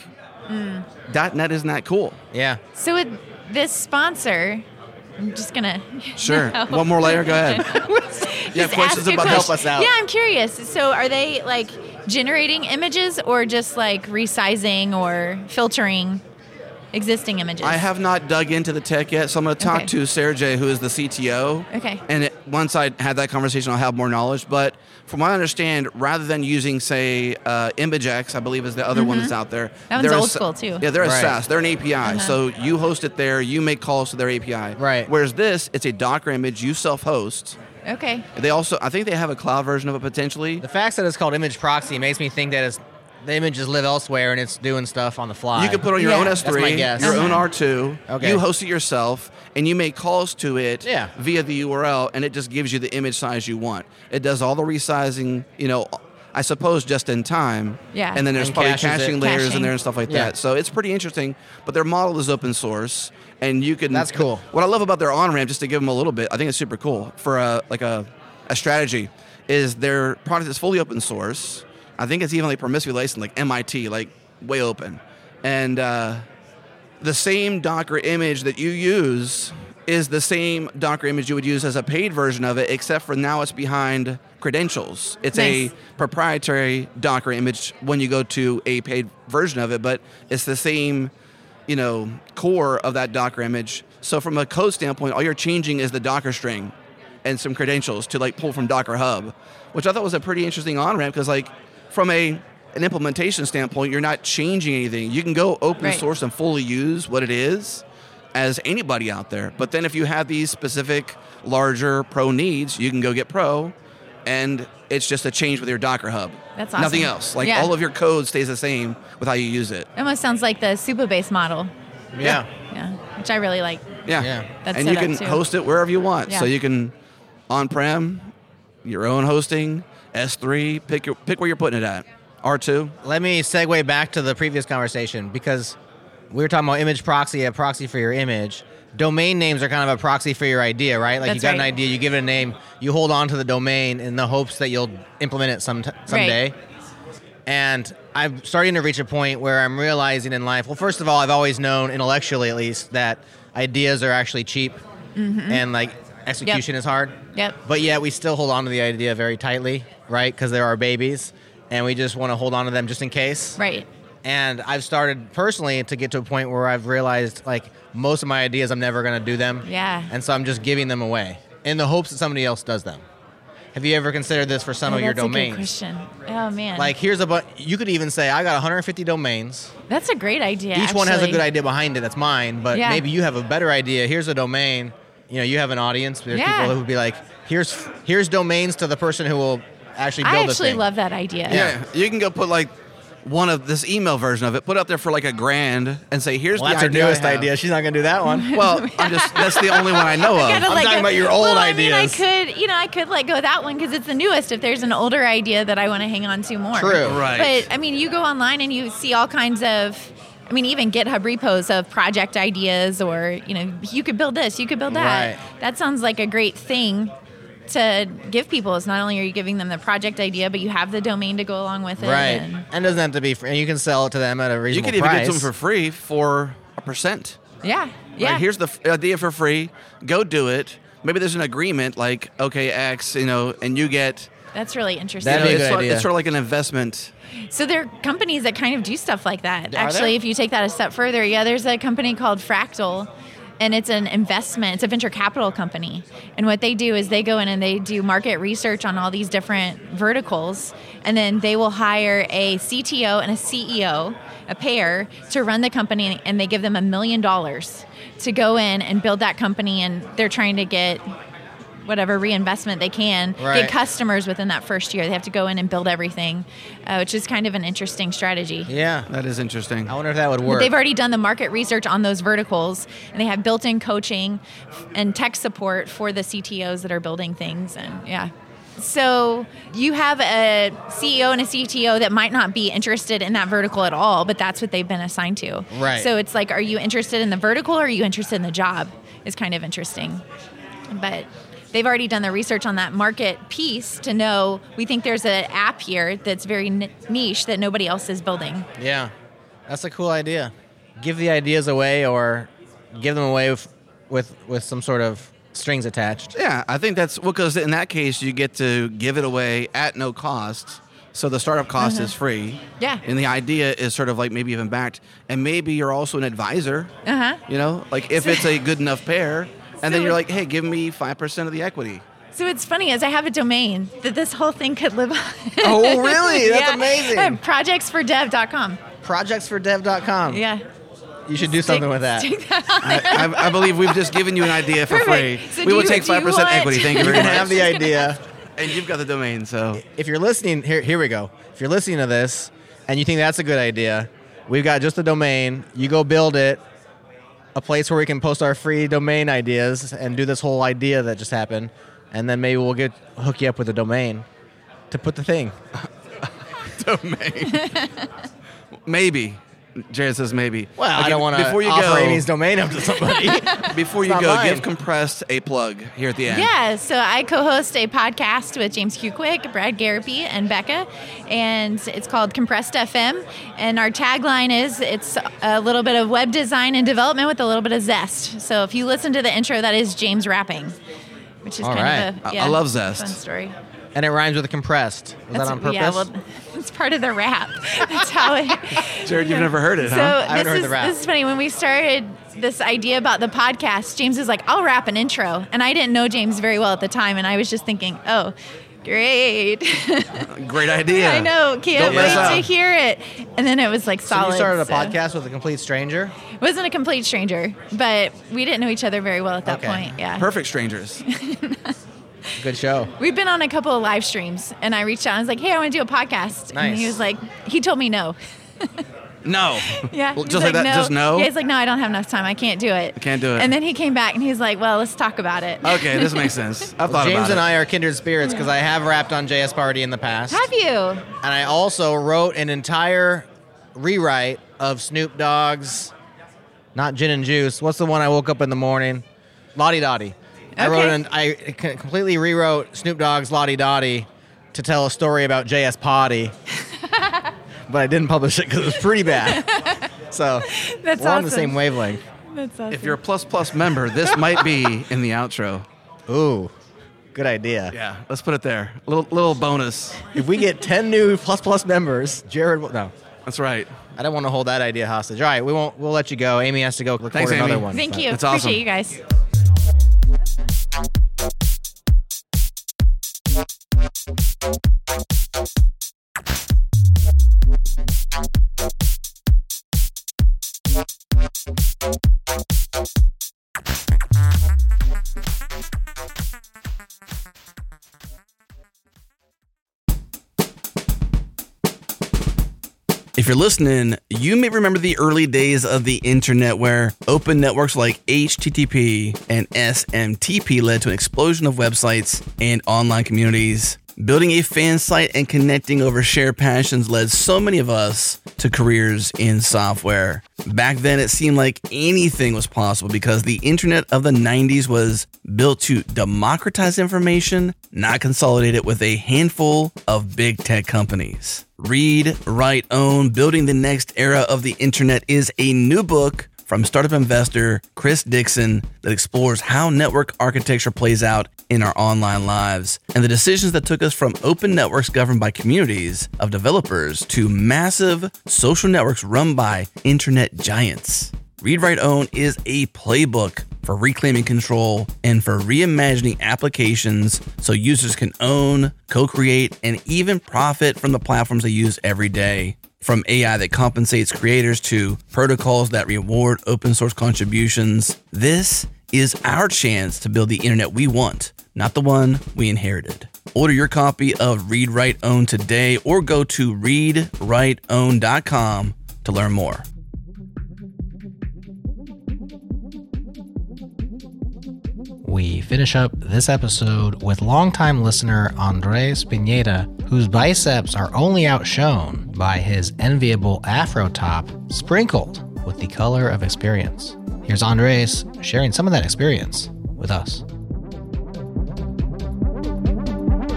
Mm.
.NET isn't that cool.
Yeah.
So with this sponsor, I'm just gonna.
Sure.
No.
One more layer. Go ahead. You have
Just
questions
ask a
about
help
question.
us out.
Yeah, I'm curious. So are they like generating images or just like resizing or filtering existing images?
I have not dug into the tech yet, so I'm going to talk
Okay.
to Sergey, who is the C T O.
Okay.
And it, once I have that conversation, I'll have more knowledge. But from what I understand, rather than using, say, uh, ImageX, I believe is the other one that's out there.
Mm-hmm. That one's
they're a
old
s-
school, too.
Yeah, they're a
Right.
SaaS. They're an A P I.
Uh-huh.
So you host it there. You make calls to their A P I.
Right.
Whereas this, it's a Docker image. You self-host.
Okay.
They also, I think they have a cloud version of it potentially.
The fact that it's called image proxy makes me think that it's, the images live elsewhere and it's doing stuff on the fly.
You can put on your
Yeah.
own S three,
That's my guess.
your own
Uh-huh.
R two.
Okay.
You host it yourself, and you make calls to it
Yeah.
via the U R L, and it just gives you the image size you want. It does all the resizing, you know, I suppose just in time.
Yeah.
And then there's
And
probably
caches it.
caching layers
Caching.
in there and stuff like
Yeah.
that. So it's pretty interesting. But their model is open source, and you can.
That's cool.
What I love about their on ramp, just to give them a little bit, I think it's super cool for a like a, a strategy, is their product is fully open source. I think it's even like permissively licensed, like M I T, like way open. And uh, the same Docker image that you use is the same Docker image you would use as a paid version of it, except for now it's behind credentials. It's
Nice.
a proprietary Docker image when you go to a paid version of it, but it's the same, you know, core of that Docker image. So from a code standpoint, all you're changing is the Docker string and some credentials to like pull from Docker Hub, which I thought was a pretty interesting on-ramp because like from a an implementation standpoint, you're not changing anything. You can go open
Right.
source and fully use what it is as anybody out there. But then if you have these specific larger pro needs, you can go get pro, and it's just a change with your Docker Hub.
That's awesome.
Nothing else. Like
Yeah.
all of your code stays the same with how you use it.
It almost sounds like the Supabase model.
Yeah.
Yeah, which I really like.
Yeah.
Yeah.
That's
and
set
you
up
can
too.
host it wherever you want. So
Yeah.
you can on-prem, your own hosting, S three, pick your pick where you're putting it at. R two.
Let me segue back to the previous conversation because we were talking about image proxy, a proxy for your image. Domain names are kind of a proxy for your idea, right? Like you
That's
got an
right.
idea, you give it a name, you hold on to the domain in the hopes that you'll implement it some someday. And I'm starting to reach a point where I'm realizing in life, well, first of all, I've always known, intellectually at least, that ideas are actually cheap and like execution is hard.
Yep.
But yet we still hold on to the idea very tightly, right? Because they're our babies and we just want to hold on to them just in case.
Right.
And I've started personally to get to a point where I've realized like most of my ideas, I'm never going to do them.
Yeah.
And so I'm just giving them away in the hopes that somebody else does them. Have you ever considered this for some
Oh,
of your
that's a good
domains?
question. Oh man.
Like here's a bu- you could even say I got one hundred fifty domains.
That's a great idea.
Each one has a
actually.
good idea behind it that's mine, but
Yeah.
maybe you have a better idea. Here's a domain. You know, you have an audience. There's
Yeah.
people who would be like, here's here's domains to the person who will actually build
I
the
actually
thing.
love that idea.
Yeah. You can go put like one of this email version of it, put it up there for like a grand and say, here's
Well,
the
that's her
idea. I
newest
have.
idea. She's not going to do that one.
Well, I'm just that's the only one I know of.
Gotta
I'm
let
talking
go-
about your old
well, I mean, I
ideas.
could, you know, I could let go of that one because it's the newest. If there's an older idea that I want to hang on to more,
True.
Right.
But I mean, you go online and you see all kinds of, I mean, even GitHub repos of project ideas, or you know, you could build this, you could build that.
Right.
That sounds like a great thing to give people. Is not only are you giving them the project idea, but you have the domain to go along with it.
Right.
And,
And it doesn't have to be free. And you can sell it to them at a
You
reasonable
could even
price.
give it to them for free for a percent.
yeah. Yeah.
Right, here's the f- idea for free. Go do it. Maybe there's an agreement like, okay, X, you know, and you get.
That's really interesting.
That'd be a
it's,
good
sort,
idea.
it's sort of like an investment.
So there are companies that kind of do stuff like that.
Are
Actually,
there?
if you take that a step further, yeah, there's a company called Fractal, and it's an investment. It's a venture capital company. And what they do is they go in and they do market research on all these different verticals, and then they will hire a C T O and a C E O, a pair, to run the company, and they give them a million dollars to go in and build that company, and they're trying to get whatever reinvestment they can,
Right.
get customers within that first year. They have to go in and build everything, uh, which is kind of an interesting strategy.
Yeah.
That is interesting.
I wonder if that would
But
work.
they've already done the market research on those verticals, and they have built-in coaching and tech support for the C T Os that are building things. And yeah. So you have a C E O and a C T O that might not be interested in that vertical at all, but that's what they've been assigned to.
Right.
So it's like, are you interested in the vertical or are you interested in the job? Is kind of interesting. But they've already done the research on that market piece to know we think there's an app here that's very n- niche that nobody else is building.
Yeah. That's a cool idea. Give the ideas away, or give them away with with, with some sort of strings attached.
Yeah, I think that's well, because in that case you get to give it away at no cost. So the startup cost
Uh-huh.
is free.
Yeah.
And the idea is sort of like maybe even backed, and maybe you're also an advisor.
Uh huh.
You know, like if it's a good enough pair, and then
So-
you're like, hey, give me five percent of the equity.
So what's funny is I have a domain that this whole thing could live on.
Oh, really? That's
Yeah.
amazing.
Uh, projects for dev dot com.
projects for dev dot com.
Yeah.
You should do something with that.
Stick that on
I,
there.
I, I believe we've just given you an idea for
Perfect.
free.
So
we
do
will
you-
take
do you
five percent
want-
equity. Thank you
You
very
can
much.
have the idea.
And you've got the domain, so
If you're listening, here, here we go. If you're listening to this and you think that's a good idea, we've got just a domain. You go build it, a place where we can post our free domain ideas and do this whole idea that just happened, and then maybe we'll get hook you up with a domain to put the thing.
domain. Maybe. Jared says maybe.
Well, I
Okay,
don't want to
before you
offer
go,
Amy's domain up to somebody.
Before you
It's
go,
not mine.
give Compressed a plug here at the end.
Yeah, so I co-host a podcast with James Cuquick, Brad Garapi, and Becca, and it's called Compressed F M. And our tagline is it's a little bit of web design and development with a little bit of zest. So if you listen to the intro, that is James rapping, which is
All
kind of
I-
a
I
yeah,
love zest.
fun story.
And it rhymes with compressed. Was that on purpose?
Yeah, well, it's part of the rap. That's how it.
Jared, you've never heard it,
So
huh?
I haven't
this
heard
is
the rap.
this is funny. When we started this idea about the podcast, James was like, "I'll rap an intro," and I didn't know James very well at the time, and I was just thinking, "Oh, great!
Great idea.
I know, can't
Don't mess
wait
up.
to hear it." And then it was like
So
solid.
you started a
so-
podcast with a complete stranger?
It wasn't a complete stranger, but we didn't know each other very well at that
Okay.
point. Yeah.
Perfect strangers.
Good show.
We've been on a couple of live streams, and I reached out and was like, "Hey, I want to do a podcast."
Nice.
And he was like, he told me no.
No.
Yeah.
Well,
he's
just like that, just no?
Yeah, he's like, no, I don't have enough time. I can't do it. I
can't do it.
And then he came back and he's like, well, let's talk about it.
Okay, this makes sense. I've thought
James
about
and
it.
I are kindred spirits because I have rapped on J S Party in the past.
Have you?
And I also wrote an entire rewrite of Snoop Dogg's, not Gin and Juice. What's the one I woke up in the morning? Lottie Dottie. I wrote
Okay.
an, I c- completely rewrote Snoop Dogg's Lottie Dottie to tell a story about J S Party. But I didn't publish it because it was pretty bad. So
That's
we're on the
awesome.
same wavelength.
That's awesome.
If you're a plus plus member, this might be in the outro.
Ooh, good idea.
Yeah, let's put it there. A little little bonus.
If we get ten new plus plus members, Jared will, no.
That's right.
I don't want to hold that idea hostage. All right, we won't. We'll let you go. Amy has to go record
Thanks,
another
Amy.
one.
Thank
but-
you.
That's
Appreciate
awesome.
you guys.
If you're listening, you may remember the early days of the internet where open networks like H T T P and S M T P led to an explosion of websites and online communities. Building a fan site and connecting over shared passions led so many of us to careers in software. Back then, it seemed like anything was possible because the internet of the nineties was built to democratize information, not consolidate it with a handful of big tech companies. Read, Write, Own, Building the Next Era of the Internet is a new book from startup investor Chris Dixon that explores how network architecture plays out in our online lives and the decisions that took us from open networks governed by communities of developers to massive social networks run by internet giants. Read, Write, Own is a playbook for reclaiming control and for reimagining applications so users can own, co-create, and even profit from the platforms they use every day. From A I that compensates creators to protocols that reward open source contributions, this is our chance to build the internet we want, not the one we inherited. Order your copy of Read, Write, Own today or go to read write own dot com to learn more.
We finish up this episode with longtime listener Andres Pineda, whose biceps are only outshone by his enviable afro top sprinkled with the color of experience. Here's Andres sharing some of that experience with us.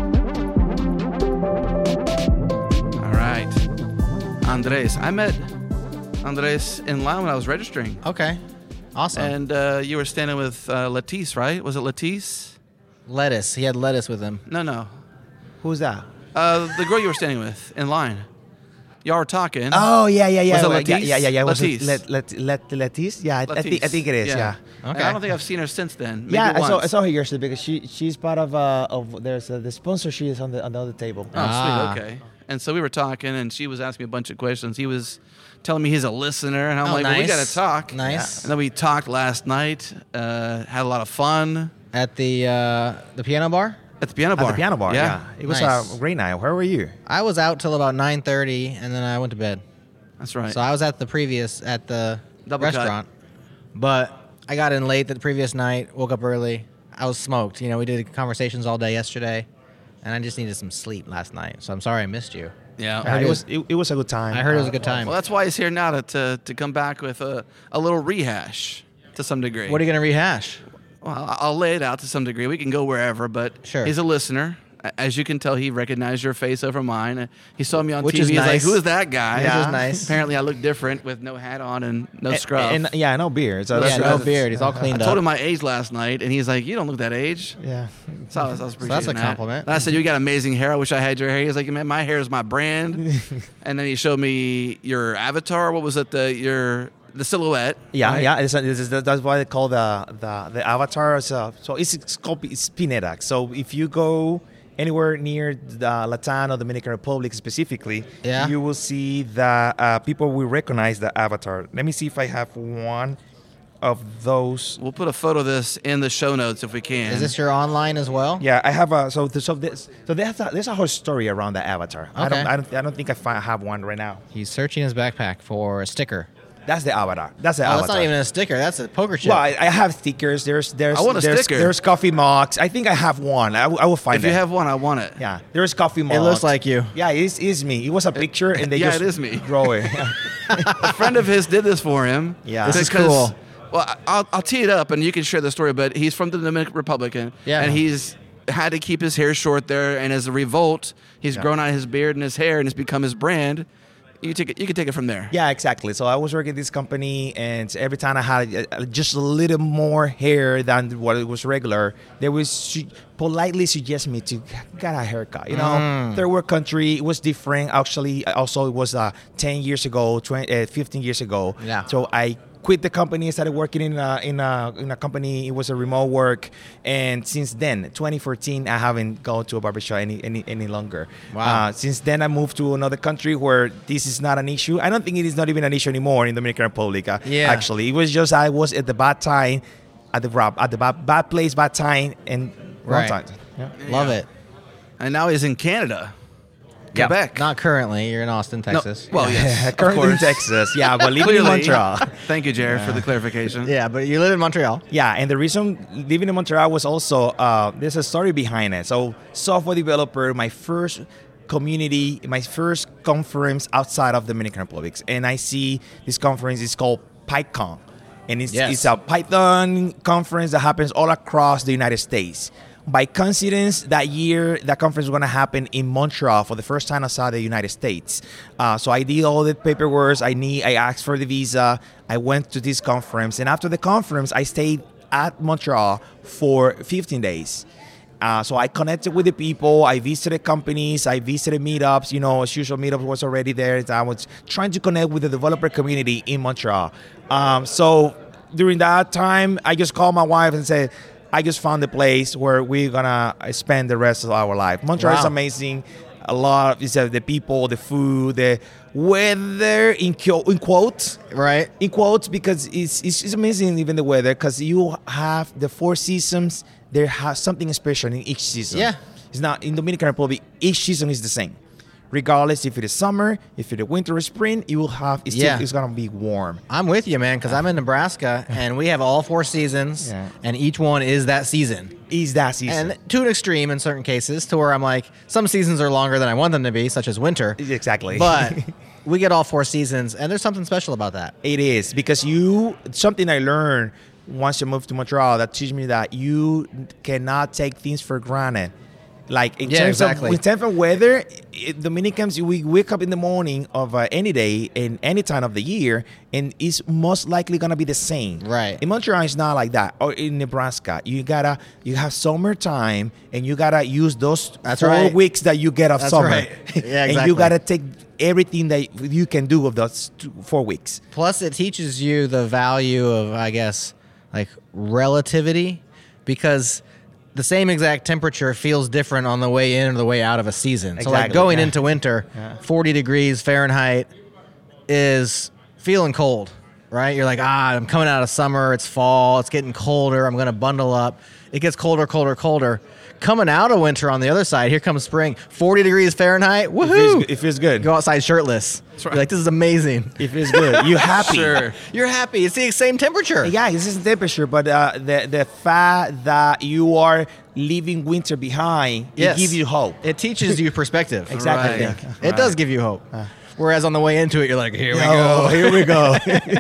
All right. Andres, I met Andres, in line when I was registering.
Okay. Awesome.
And uh, you were standing with uh, Latisse, right? Was it Latisse?
lettuce. He had lettuce with him.
No, no.
Who's that?
Uh, the girl you were standing with in line. Y'all were talking.
Oh yeah, yeah, yeah.
Was it
Well, yeah,
Latisse?
yeah, yeah, yeah. Was it
Latisse.
Let, let, let, Latisse? Yeah, I, I think I think it is. Yeah.
And
Okay.
I don't think I've seen her since then. Maybe
Yeah, I saw, I
once.
saw her yesterday because she she's part of uh of there's uh, the sponsor. She is on the on the other table.
Oh,
Ah.
sweet. Okay. And so we were talking, and she was asking me a bunch of questions. He was telling me he's a listener, and I'm
Oh,
like, well, we got
nice.
to talk.
Nice.
And then we talked last night. Uh, had a lot of fun
At the uh, the piano bar.
at the piano bar.
At the piano bar. Yeah, it was
Nice.
a great night. Where were you?
I was out till about nine thirty, and then I went to bed.
That's right.
So I was at the previous at the
Double cut.
restaurant, but I got in late the previous night. Woke up early. I was smoked. You know, we did conversations all day yesterday, and I just needed some sleep last night. So I'm sorry I missed you.
yeah.
Yeah, it was it, it was a good time.
I heard it was a good time.
Well, that's why he's here now to to, to come back with a, a little rehash to some degree.
What are you gonna rehash?
Well, I- I'll lay it out to some degree. We can go wherever, but
Sure.
he's a listener. A- As you can tell, he recognized your face over mine. Uh, He saw me on
Which
T V.
is
He's like,
nice.
"Who is that guy?"
Which is nice.
Apparently, I look different with no hat on and no
And-
scruff.
And, yeah, no beard. So
No
yeah,
that's,
no
scruff.
beard. He's all
I
cleaned
told
up.
him my age last night, and he's like, "You don't look that age."
yeah.
So I was, I was
that's a
appreciating that.
compliment.
And I said, "You got amazing hair. I wish I had your hair." He's like, "Man, my hair is my brand." And then he showed me your avatar. What was it? The your the silhouette.
Yeah,
right?
yeah. It's, it's, that's why they call the the the avatar. So, so it's, it's called it's Pineda. So if you go anywhere near the Latin or Dominican Republic specifically,
Yeah.
you will see that uh, people will recognize the avatar. Let me see if I have one of those.
We'll put a photo of this in the show notes if we can.
Is this your online as well?
Yeah, I have a so so this so there's a, there's a whole story around the avatar. I don't
Okay.
I don't I don't think I fi- have one right now.
He's searching his backpack for a sticker.
That's the avatar. That's the
Oh,
avatar.
that's not even a sticker. That's a poker chip.
Well, I, I have stickers. There's there's
I want a
there's,
sticker.
there's coffee mugs. I think I have one. I, w- I will find
If
it.
you have one, I want it.
yeah, there's coffee mugs.
it looks like you.
Yeah, it's, it's me. It was a picture, and they
Yeah,
just
it is me.
draw it.
A friend of his did this for him.
Yeah. This
is
because-
cool.
Well, I- I'll, I'll tee it up, and you can share the story. But he's from the Dominican Republic, and,
Yeah.
and he's had to keep his hair short there. And as a revolt, he's grown out his beard and his hair, and it's become his brand. You take it. You can take it from there.
Yeah, exactly. So I was working at this company, and every time I had uh, just a little more hair than what it was regular, they would su- politely suggest me to get a haircut. You know, third world country, it was different. Actually, also it was uh, ten years ago, twenty, uh, fifteen years ago.
Yeah.
So I quit the company, started working in a, in a in a company. It was a remote work, and since then, twenty fourteen, I haven't gone to a barbershop any any, any longer.
Wow.
Uh, since then, I moved to another country where this is not an issue. I don't think it is not even an issue anymore in the Dominican Republic. uh,
Yeah.
Actually, it was just I was at the bad time, at the bad, at the bad, bad place, bad time, and wrong
Right.
time. Yeah.
Love it.
And now he's in Canada,
Yeah.
Quebec.
Not currently. You're in Austin,
No,
Texas.
well, yes, of
Currently in
course.
Texas. Yeah, but living in
Clearly.
Montreal.
Thank you, Jared, for the clarification.
Yeah, but you live in Montreal.
Yeah, and the reason living in Montreal was also uh, there's a story behind it. So, software developer, my first community, my first conference outside of the Dominican Republic, and I see this conference is called PyCon, and it's,
Yes.
it's a Python conference that happens all across the United States. By coincidence, that year, that conference was going to happen in Montreal for the first time outside the United States. Uh, so I did all the paperwork. I need. I asked for the visa. I went to this conference, and after the conference, I stayed at Montreal for fifteen days. Uh, so I connected with the people. I visited companies. I visited meetups. You know, as usual, meetups was already there. I was trying to connect with the developer community in Montreal. Um, so during that time, I just called my wife and said, I just found a place where we're gonna spend the rest of our life. Montreal is
Wow.
amazing. A lot of it's, uh, the people, the food, the weather in, qu- in quotes.
Right.
In quotes, because it's, it's, it's amazing even the weather, because you have the four seasons. There has something special in each season.
Yeah.
It's not in Dominican Republic. Each season is the same, regardless if it is summer, if it is winter or spring. You will have it's,
Yeah.
still, it's gonna be warm.
I'm with you, man, because I'm in Nebraska and we have all four seasons,
Yeah.
and each one is that season.
Is that season?
And to an extreme in certain cases, to where I'm like, some seasons are longer than I want them to be, such as winter.
Exactly.
But we get all four seasons, and there's something special about that.
It is, because you something I learned once you moved to Montreal that teach me that you cannot take things for granted Like in
Yeah,
terms
exactly.
of in terms of weather, it, Dominicans we wake up in the morning of uh, any day and any time of the year, and it's most likely gonna be the same.
Right.
In Montreal, it's not like that. Or in Nebraska, you gotta you have summertime, and you gotta use those
That's
four
right.
weeks that you get of
That's
summer.
right. Yeah,
And
exactly.
you gotta take everything that you can do of those two, four weeks.
Plus, it teaches you the value of, I guess, like relativity, because the same exact temperature feels different on the way in or the way out of a season. So, like
Exactly,
going
yeah.
into winter,
Yeah.
forty degrees Fahrenheit is feeling cold, right? You're like, ah, I'm coming out of summer. It's fall. It's getting colder. I'm going to bundle up. It gets colder, colder, colder. Coming out of winter on the other side, here comes spring. forty degrees Fahrenheit.
It feels,
Woohoo!
good- it feels good.
Go outside shirtless.
right.
You're like, this is amazing.
It feels good. You're happy.
Sure.
You're happy. It's the same temperature.
Yeah, it's the temperature, but uh, the the fact that you are leaving winter behind,
Yes.
it gives you hope.
It teaches you perspective.
Exactly.
Right.
I think.
It does give you hope. Whereas on the way into it, you're like, here we
Oh,
go.
here we go.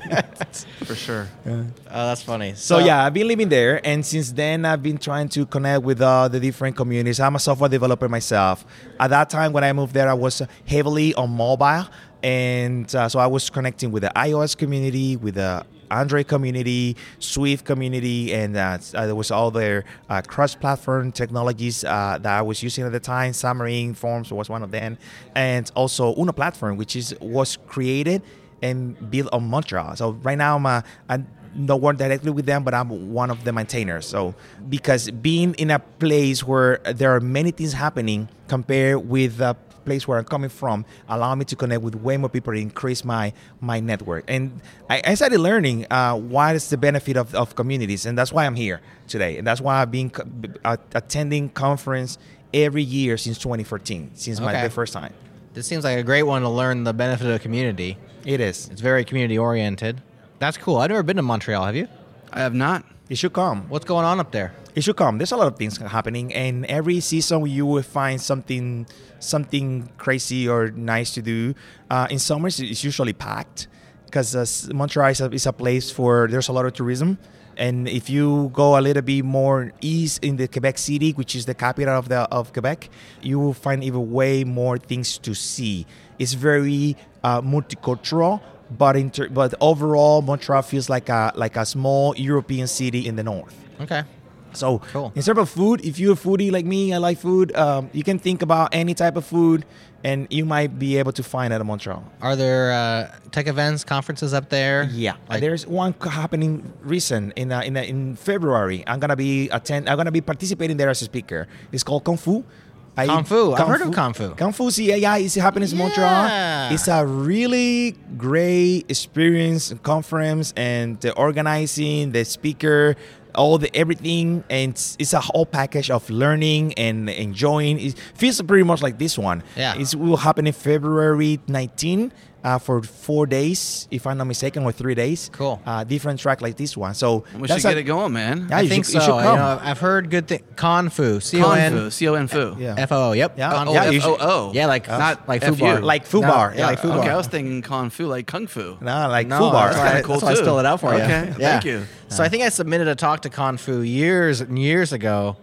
For sure.
Oh, that's funny.
So yeah, I've been living there, and since then I've been trying to connect with uh, the different communities. I'm a software developer myself. At that time when I moved there, I was heavily on mobile, and uh, so I was connecting with the iOS community, with the Android community, Swift community, and uh, uh, there was all their uh, cross-platform technologies uh, that I was using at the time. Xamarin Forms was one of them, and also Uno platform, which is was created and built on Montreal. So right now I'm a, I don't work directly with them, but I'm one of the maintainers. So because being in a place where there are many things happening compared with the place where I'm coming from, allow me to connect with way more people and increase my my network. And I, I started learning uh, what is the benefit of, of communities, and that's why I'm here today. And that's why I've been co- uh, attending conference every year since twenty fourteen, since my
Okay.
the first time.
This seems like a great one to learn the benefit of the community.
It is.
It's very community oriented. That's cool. I've never been to Montreal. Have you?
I have not.
It should come.
What's going on up there?
It should come. There's a lot of things happening, and every season you will find something, something crazy or nice to do. Uh, in summers, it's usually packed because uh, Montreal is a, is a place for there's a lot of tourism. And if you go a little bit more east in the Quebec City, which is the capital of the of Quebec, you will find even way more things to see. It's very uh, multicultural, but inter- but overall, Montreal feels like a like a small European city in the north.
Okay.
So
Cool.
in terms of food, if you're a foodie like me, I like food. Um, you can think about any type of food, and you might be able to find it in Montreal.
Are there uh, tech events, conferences up there?
Yeah,
Like-
there's one c- happening recent in uh, in uh, in February. I'm gonna be attend. I'm gonna be participating there as a speaker. It's called Kung Fu. I,
Kung Fu. I've heard of Kung Fu.
Kung Fu, see, yeah, it's happening in Montreal.
Yeah.
It's a really great experience, conference, and the organizing, the speaker, all the everything, and it's, it's a whole package of learning and enjoying. It feels pretty much like this one.
Yeah.
It will happen in February nineteenth. Uh, for four days, if I'm not mistaken, or three days.
Cool.
Uh, different track like this one. So
We
that's
should
a-
get it going, man.
Yeah,
I
you
think
should,
so.
you should
You
come.
know, I've heard good things. Con Fu. C O
Con
N
Fu. C O N Fu.
Yeah.
F O O. Yep.
Yeah.
Con-
Yeah,
F-
you should-
F O O.
Yeah, like
Not
like
F
Fu Bar.
U.
Like Fu
No,
Bar.
Yeah, like Fu
Okay,
Bar.
I was thinking Con Fu, like Kung Fu.
Nah, like
No,
Fu Bar.
That's why,
Kinda cool
that's why I
too.
spelled it out for you.
Okay,
Yeah.
thank you.
So I think I submitted a talk to Con Fu years and years ago,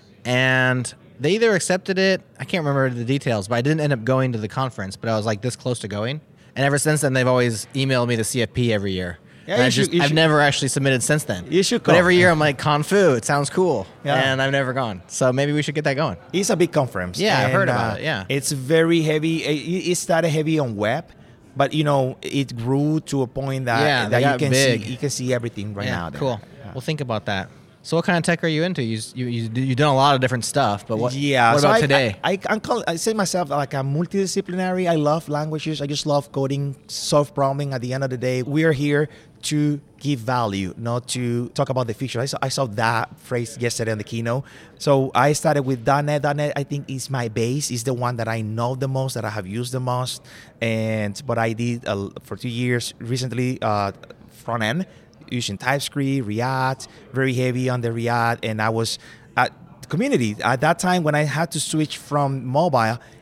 and they either accepted it. I can't remember the details, but I didn't end up going to the conference. But I was like this close to going, and ever since then they've always emailed me the C F P every year.
Yeah,
And I
you should-
just,
you
I've
should-
never actually submitted since then.
You should
But
come.
every year I'm like Con Fu. It sounds cool,
Yeah.
and I've never gone. So maybe we should get that going.
It's a big conference.
Yeah, I've
and,
heard about
uh,
it, yeah.
It's very heavy. It, it started heavy on web, but you know, it grew to a point that,
Yeah, they
that you
got
can
big.
see you can see everything right
yeah,
now. there.
cool.
Yeah.
We'll think about that. So what kind of tech are you into? You you you you've done a lot of different stuff, but what?
Yeah.
What
so
about
I,
today?
I, I, I'm call, I say myself like I'm multidisciplinary. I love languages. I just love coding, solve probleming. At the end of the day, we are here to give value, not to talk about the future. I saw, I saw that phrase yesterday on the keynote. So I started with .dot net. .dot net I think is my base. Is the one that I know the most, that I have used the most. And but I did uh, for two years recently uh, front end, using TypeScript, React, very heavy on the React, and I was at community at that time when I had to switch from mobile.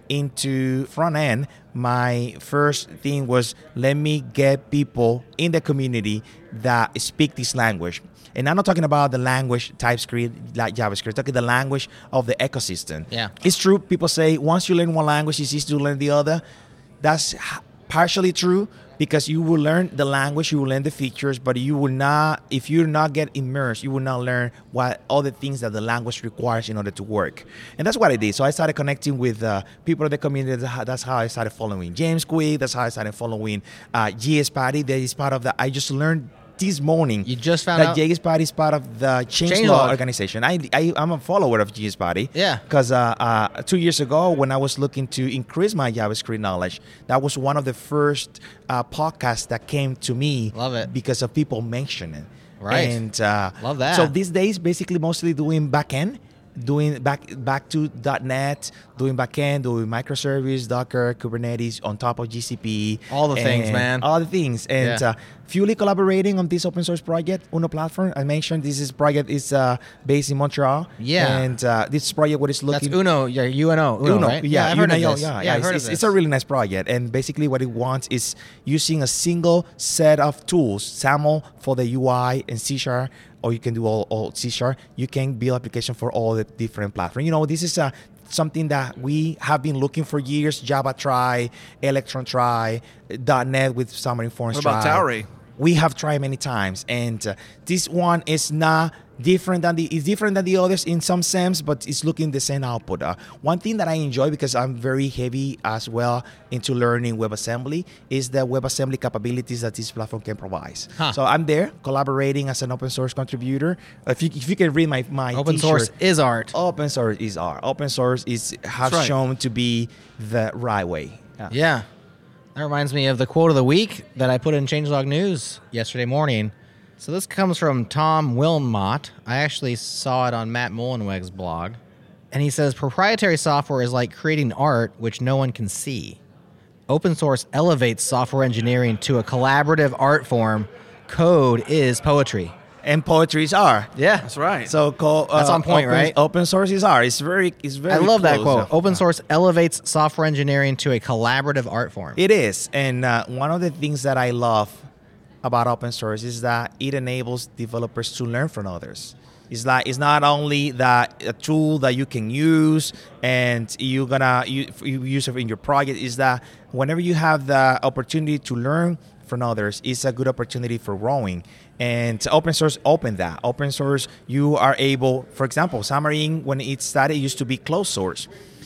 into front end, my first thing was let me get people in the community that speak this language. And I'm not talking about the language TypeScript, like JavaScript. I'm talking the language of the ecosystem.
Yeah.
It's true. People say once you learn one language, it's easy to learn the other. That's partially true because you will learn the language, you will learn the features, but you will not, if you not get immersed, you will not learn what all the things that the language requires in order to work. And that's what I did. So I started connecting with uh, people in the community. That's how I started following James Quick. That's how I started following uh, G S Patty. That is part of the, I just learned this morning
You just found
that
out?
G S Patty is part of the Changelog
Changelog.
organization. I, I, I'm a follower of G S Patty.
Yeah.
Because uh, uh, two years ago, when I was looking to increase my JavaScript knowledge, that was one of the first uh, podcasts that came to me.
Love it.
Because of people mentioning.
Right.
And uh,
Love that.
So these days, basically, mostly doing backend. Doing back back to .NET, doing backend, doing microservice, Docker, Kubernetes on top of G C P.
All the things,
and
man.
All the things. And
Yeah.
uh, fully collaborating on this open source project, Uno platform. I mentioned this is project is uh, based in Montreal.
Yeah.
And uh, this project what is looking.
That's Uno, yeah, U N O, Uno,
Uno,
right?
yeah,
I've heard of
Uno,
this.
yeah,
yeah, I've
it's,
heard
it's,
of this.
it's a really nice project, and basically what it wants is using a single set of tools, SAML for the U I and C Sharp, or you can do all, all C Sharp. You can build application for all the different platforms. You know, this is a something that we have been looking for years. Java try, Electron try, .NET with Xamarin Forms
What about
try.
Tauri?
We have tried many times, and uh, this one is not different than the it's different than the others in some sense, but it's looking the same output. Uh, one thing that I enjoy because I'm very heavy as well into learning WebAssembly is the WebAssembly capabilities that this platform can provide.
Huh.
So I'm there collaborating as an open source contributor. If you if you can read my my
Open
t-shirt,
source is art.
open source is art. Open source is has
right.
shown to be the right way. Yeah.
Yeah. That reminds me of the quote of the week that I put in Changelog News yesterday morning. So this comes from Tom Wilmot. I actually saw it on Matt Mullenweg's blog. And he says, proprietary software is like creating art which no one can see. Open source elevates software engineering to a collaborative art form. Code is poetry.
And poetry is art.
Yeah.
That's right.
So co- uh,
That's on point,
open,
right?
Open source is art. It's very, it's very.
I love that
close.
quote. Open source elevates software engineering to a collaborative art form.
It is, and uh, one of the things that I love about open source is that it enables developers to learn from others. It's like it's not only that a tool that you can use and you're gonna you, you use it in your project. Is that whenever you have the opportunity to learn from others, it's a good opportunity for growing. And open source open that. Open source, you are able, for example, Xamarin, when it started, it used to be closed source.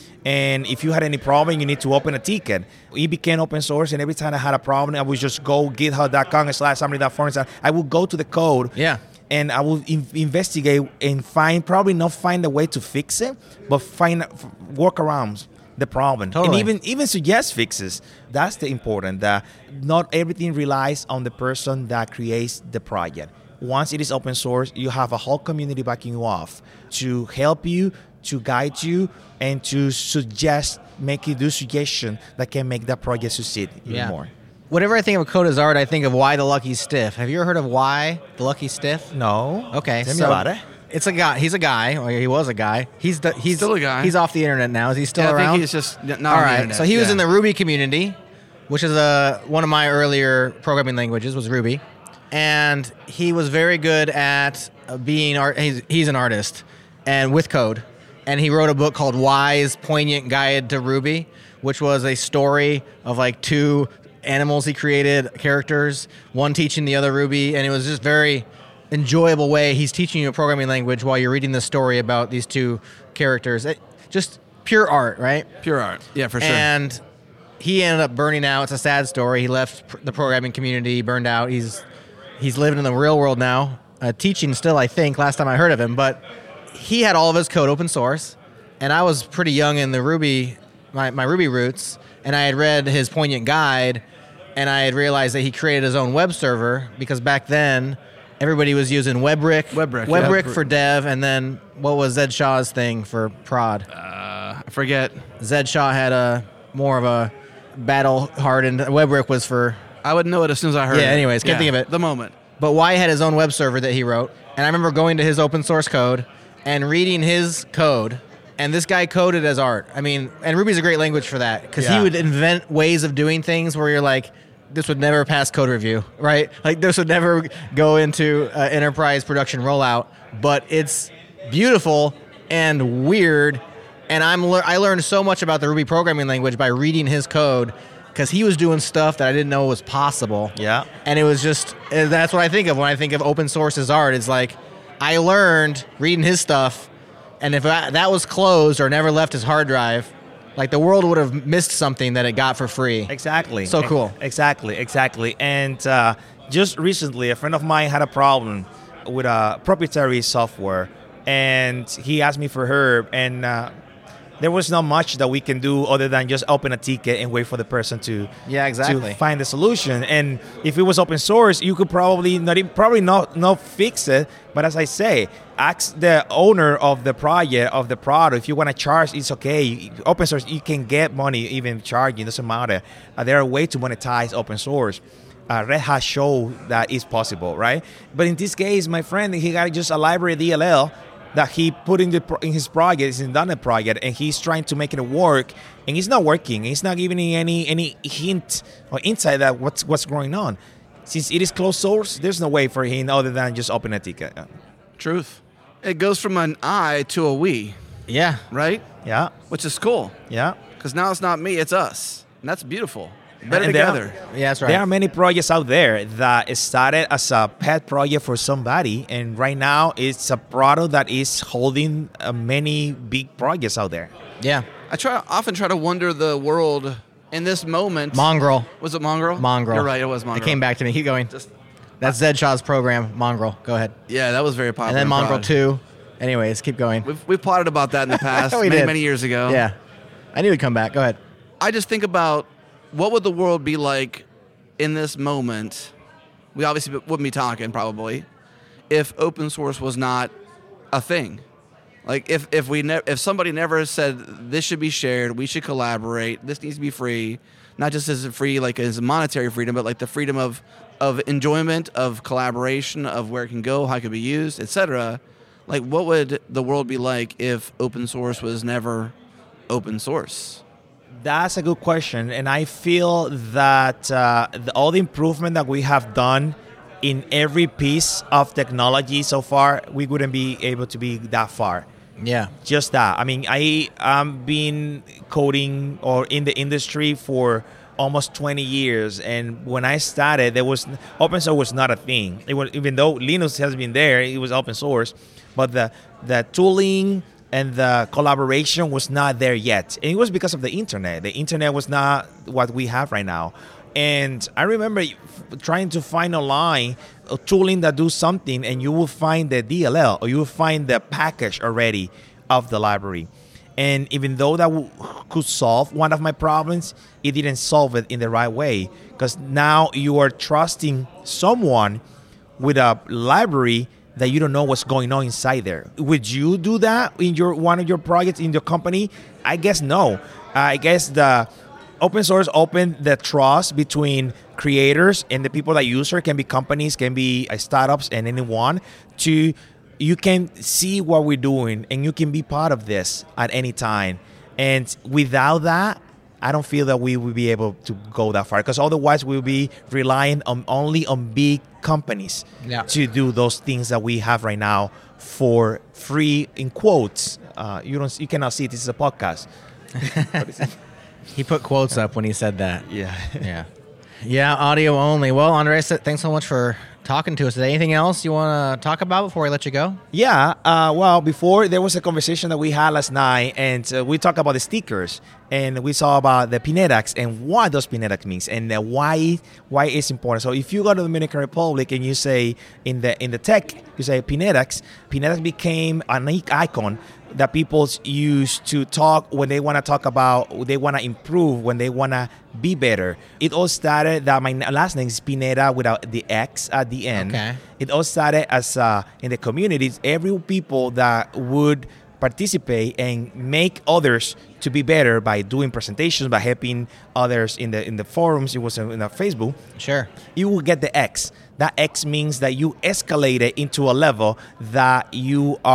And if you had any problem, you need to open a ticket. It became open source, and every time I had a problem, I would just go github dot com slash Xamarin dot forms. I would go to the code.
Yeah.
And I will in- investigate and find, probably not find a way to fix it, but find workarounds the problem.
Totally.
And even even suggest fixes. That's the important. That not everything relies on the person that creates the project. Once it is open source, you have a whole community backing you off to help you, to guide you, and to suggest, make you do suggestion that can make that project succeed even
Yeah.
more.
Whenever I think of code as art, I think of Why the Lucky Stiff. Have you ever heard of Why the Lucky Stiff?
No.
Okay,
Tell me
so
about it.
It's a guy. He's a guy, or he was a guy. He's the, he's
Still a guy.
He's off the internet now. Is he still
Yeah, I
around?
think he's just n- not
All
on the
right.
internet.
So he was
Yeah.
in the Ruby community, which is a one of my earlier programming languages was Ruby, and he was very good at uh, being art. He's, he's an artist, and with code, and he wrote a book called Why's Poignant Guide to Ruby, which was a story of like two animals he created, characters, one teaching the other Ruby, and it was just very enjoyable way. He's teaching you a programming language while you're reading the story about these two characters. It, just pure art, right?
Pure art. Yeah, for sure.
And he ended up burning out. It's a sad story. He left pr- the programming community, burned out. He's he's living in the real world now, uh, teaching still, I think, last time I heard of him. But he had all of his code open source, and I was pretty young in the Ruby, my, my Ruby roots, and I had read his Poignant Guide, and I had realized that he created his own web server, because back then everybody was using WebRick,
WebRick,
WebRick
yeah.
for dev, and then what was Zed Shaw's thing for prod?
Uh, I forget.
Zed Shaw had a more of a battle-hardened. WebRick was for.
I would know it as soon as I heard
Yeah,
it.
anyways, can't think of it.
The moment.
But Why had his own web server that he wrote, and I remember going to his open source code and reading his code And this guy coded as art. I mean, and Ruby's a great language for that because
Yeah.
he would invent ways of doing things where you're like, this would never pass code review, right? Like this would never go into uh, enterprise production rollout, but it's beautiful and weird. And I'm lear- I learned so much about the Ruby programming language by reading his code because he was doing stuff that I didn't know was possible.
Yeah.
And it was just, and that's what I think of when I think of open source as art. It's like, I learned reading his stuff, and if I, that was closed or never left his hard drive, like the world would have missed something that it got for free.
Exactly.
So cool.
Ex- Exactly, exactly. And uh, just recently, a friend of mine had a problem with a proprietary software, and he asked me for her, and uh, there was not much that we can do other than just open a ticket and wait for the person to
Yeah, exactly.
to find the solution. And if it was open source, you could probably not even, probably not not fix it. But as I say, ask the owner of the project of the product. If you want to charge, it's okay. Open source, you can get money even charging. Doesn't matter. Uh, there are ways to monetize open source. Uh, Red Hat show that is possible, right? But in this case, my friend, he got just a library D L L that he put in the pro- in his project, it's in the project, and he's trying to make it work, and it's not working. He's not giving any any hint or insight that what's what's going on. Since it is closed source, there's no way for him other than just open a ticket.
Truth. It goes from an I to a we,
Yeah.
right?
Yeah,
Which is cool
yeah.
because now it's not me, it's us, and that's beautiful. Better
And there-
together.
Yeah, that's right.
There are many projects out there that started as a pet project for somebody, and right now it's a product that is holding uh, many big projects out there.
yeah.
I try often try to wonder the world in this moment.
Mongrel.
Was it Mongrel?
Mongrel.
You're right, it was Mongrel.
It came back to me. Keep going.
Just,
That's Zed Shaw's program, Mongrel. Go ahead.
yeah, that was very popular.
And then
in
Mongrel
Prod.
two. Anyways, keep going.
We've, we've plotted about that in the past,
We
many,
did.
many years ago.
Yeah. I knew he'd come back. Go ahead.
I just think about what would the world be like in this moment. We obviously wouldn't be talking probably if open source was not a thing. Like if if we ne- if somebody never said this should be shared, we should collaborate, this needs to be free, not just as a free like as monetary freedom, but like the freedom of of enjoyment, of collaboration, of where it can go, how it can be used, et cetera. Like what would the world be like if open source was never open source?
That's a good question, and I feel that uh, the, all the improvement that we have done in every piece of technology so far, we wouldn't be able to be that far.
Yeah.
Just that. I mean, I am been coding or in the industry for almost twenty years, and when I started, there was open source was not a thing. It was, even though Linux has been there, it was open source, but the the tooling and the collaboration was not there yet. And it was because of the internet. The internet was not what we have right now. And I remember trying to find online a tooling that do something, and you will find the D L L or you will find the package already of the library. And even though that w- could solve one of my problems, it didn't solve it in the right way, because now you are trusting someone with a library that you don't know what's going on inside there. Would you do that in your one of your projects in your company? I guess no. I guess the open source opened the trust between creators and the people that use it. Can be companies, can be uh, startups, and anyone. To you can see what we're doing, and you can be part of this at any time. And without that, I don't feel that we will be able to go that far, because otherwise we'll be relying on only on big companies
Yeah.
to do those things that we have right now for free, in quotes. Uh, you don't, you cannot see it. This is a podcast. What is it?
He put quotes up when he said that.
Yeah.
Yeah. Yeah, audio only. Well, Andres, thanks so much for talking to us today. Anything else you want to talk about before I let you go?
Yeah, uh, well, before there was a conversation that we had last night, and uh, we talked about the stickers, and we saw about the Pinedax and what those Pinedax means, and uh, why why it's important. So if you go to the Dominican Republic and you say in the in the tech, you say Pinedax, Pinedax became an icon that people use to talk when they want to talk about, they want to improve, when they want to be better. It all started that my last name is Pineda without the X at the end.
Okay.
It all started as uh, in the communities, every people that would participate and make others to be better by doing presentations, by helping others in the in the forums. It was in the Facebook.
Sure.
You will get the X. That X means that you escalate it into a level that you are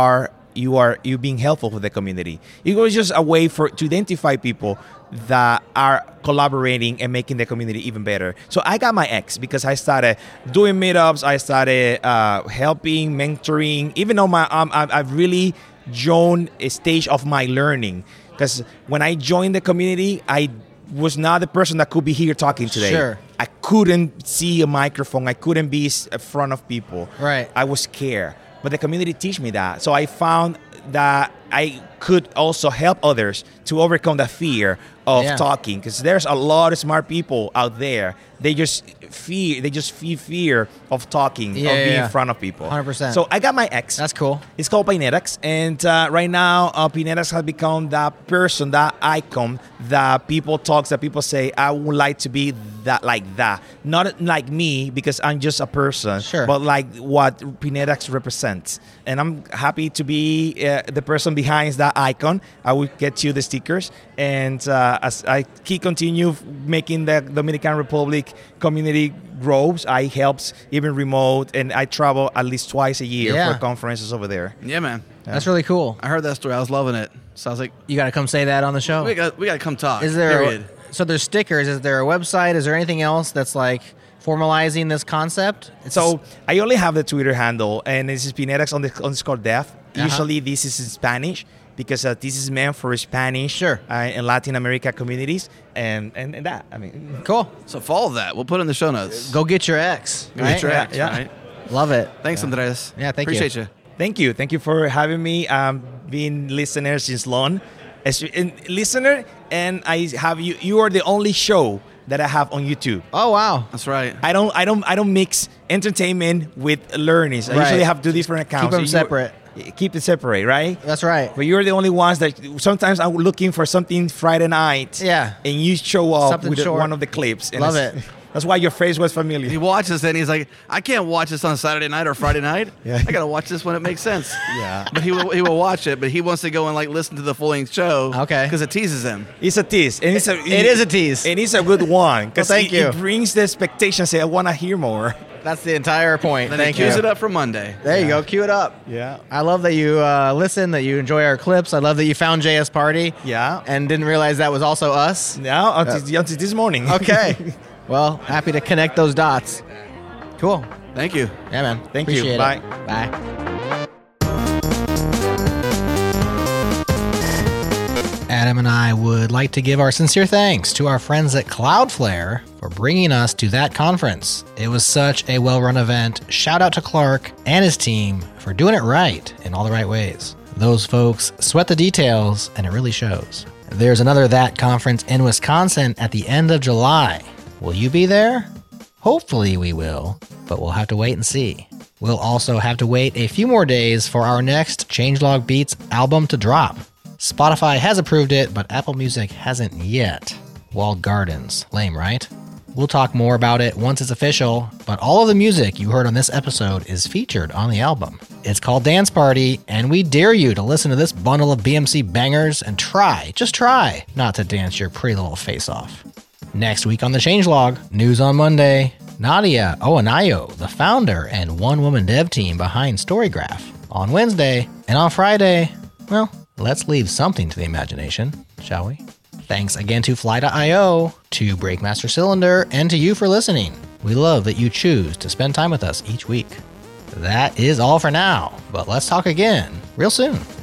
you are you being helpful for the community. It was just a way for to identify people that are collaborating and making the community even better. So I got my X because I started doing meetups. I started uh, helping, mentoring. Even though my um, I- I've really joined a stage of my learning, because when I joined the community, I was not the person that could be here talking today.
Sure.
I couldn't see a microphone. I couldn't be s- in front of people.
Right.
I was scared. But the community teach me that. So I found that I could also help others to overcome the fear of
Yeah.
talking, because there's a lot of smart people out there. They just fear. They just feel fear of talking,
Yeah,
of
yeah,
being
yeah.
in front of people.
one hundred percent.
So I got my X.
That's cool.
It's called Pinetics, and uh, right now, uh, Pinetics has become that person, that icon that people talk, that people say, I would like to be that like that. Not like me, because I'm just a person,
Sure.
but like what Pinetics represents. And I'm happy to be uh, the person behind that icon. I will get you the stickers, and uh, as I keep continue making the Dominican Republic community grows, I helps even remote, and I travel at least twice a year
Yeah.
for conferences over there.
Yeah, man.
That's really cool.
I heard that story. I was loving it. So I was like,
You got to come say that on the show.
we got we got to come talk.
Is there
Period.
A, so there's stickers? Is there a website? Is there anything else that's like formalizing this concept? It's
So I only have the Twitter handle, and this is Pinetics on the underscore dev.
Uh-huh.
Usually this is in Spanish, because uh, this is meant for Spanish
Sure.
uh, and Latin America communities, and, and, and that, I mean,
cool.
So follow that. We'll put it in the show notes.
Go get your X.
Go
right?
get your act,
Yeah.
right?
Love it.
Thanks, Andres.
Yeah, thank you.
Appreciate you.
thank you. Thank you for having me, um, being listener since long. As and listener, and I have you, you are the only show that I have on YouTube.
Oh wow.
That's right.
I don't, I don't, I don't mix entertainment with learnings. I
Right.
usually have two different accounts.
Keep them
So you-
separate.
Keep it separate, right?
That's right.
But you're the only ones that sometimes I'm looking for something Friday night.
Yeah.
And you show up
Something
with
short.
one of the clips. And
Love
it's-
it.
That's why your face was
He
familiar.
watches it and he's like, I can't watch this on Saturday night or Friday night.
Yeah.
I gotta watch this when it makes sense.
Yeah.
But he will he will watch it, but he wants to go and like listen to the full length show.
Okay.
Because it teases him.
It's a tease. And it's a,
It is a tease.
And it's a good one. Because
Well, thank
it,
you.
it brings the expectation, say, I want to hear more.
That's the entire point.
Then
Thank
he
you.
cues it up for Monday.
There you go. Cue it up.
Yeah.
I love that you uh, listen, that you enjoy our clips. I love that you found J S Party.
Yeah.
And didn't realize that was also us.
Now, until, until this morning.
Okay. Well, happy to connect those dots. Cool.
Thank you.
Yeah, man.
Thank you.
Appreciate
Bye.
it. Bye. Adam and I would like to give our sincere thanks to our friends at Cloudflare for bringing us to that conference. It was such a well-run event. Shout out to Clark and his team for doing it right in all the right ways. Those folks sweat the details, and it really shows. There's another That conference in Wisconsin at the end of July. Will you be there? Hopefully we will, but we'll have to wait and see. We'll also have to wait a few more days for our next Changelog Beats album to drop. Spotify has approved it, but Apple Music hasn't yet. Walled gardens. Lame, right? We'll talk more about it once it's official, but all of the music you heard on this episode is featured on the album. It's called Dance Party, and we dare you to listen to this bundle of B M C bangers and try, just try, not to dance your pretty little face off. Next week on the Changelog, news on Monday, Nadia Oanayo, the founder and one-woman dev team behind Storygraph. On Wednesday, and on Friday, well, let's leave something to the imagination, shall we? Thanks again to Fly dot io, to Breakmaster Cylinder, and to you for listening. We love that you choose to spend time with us each week. That is all for now, but let's talk again real soon.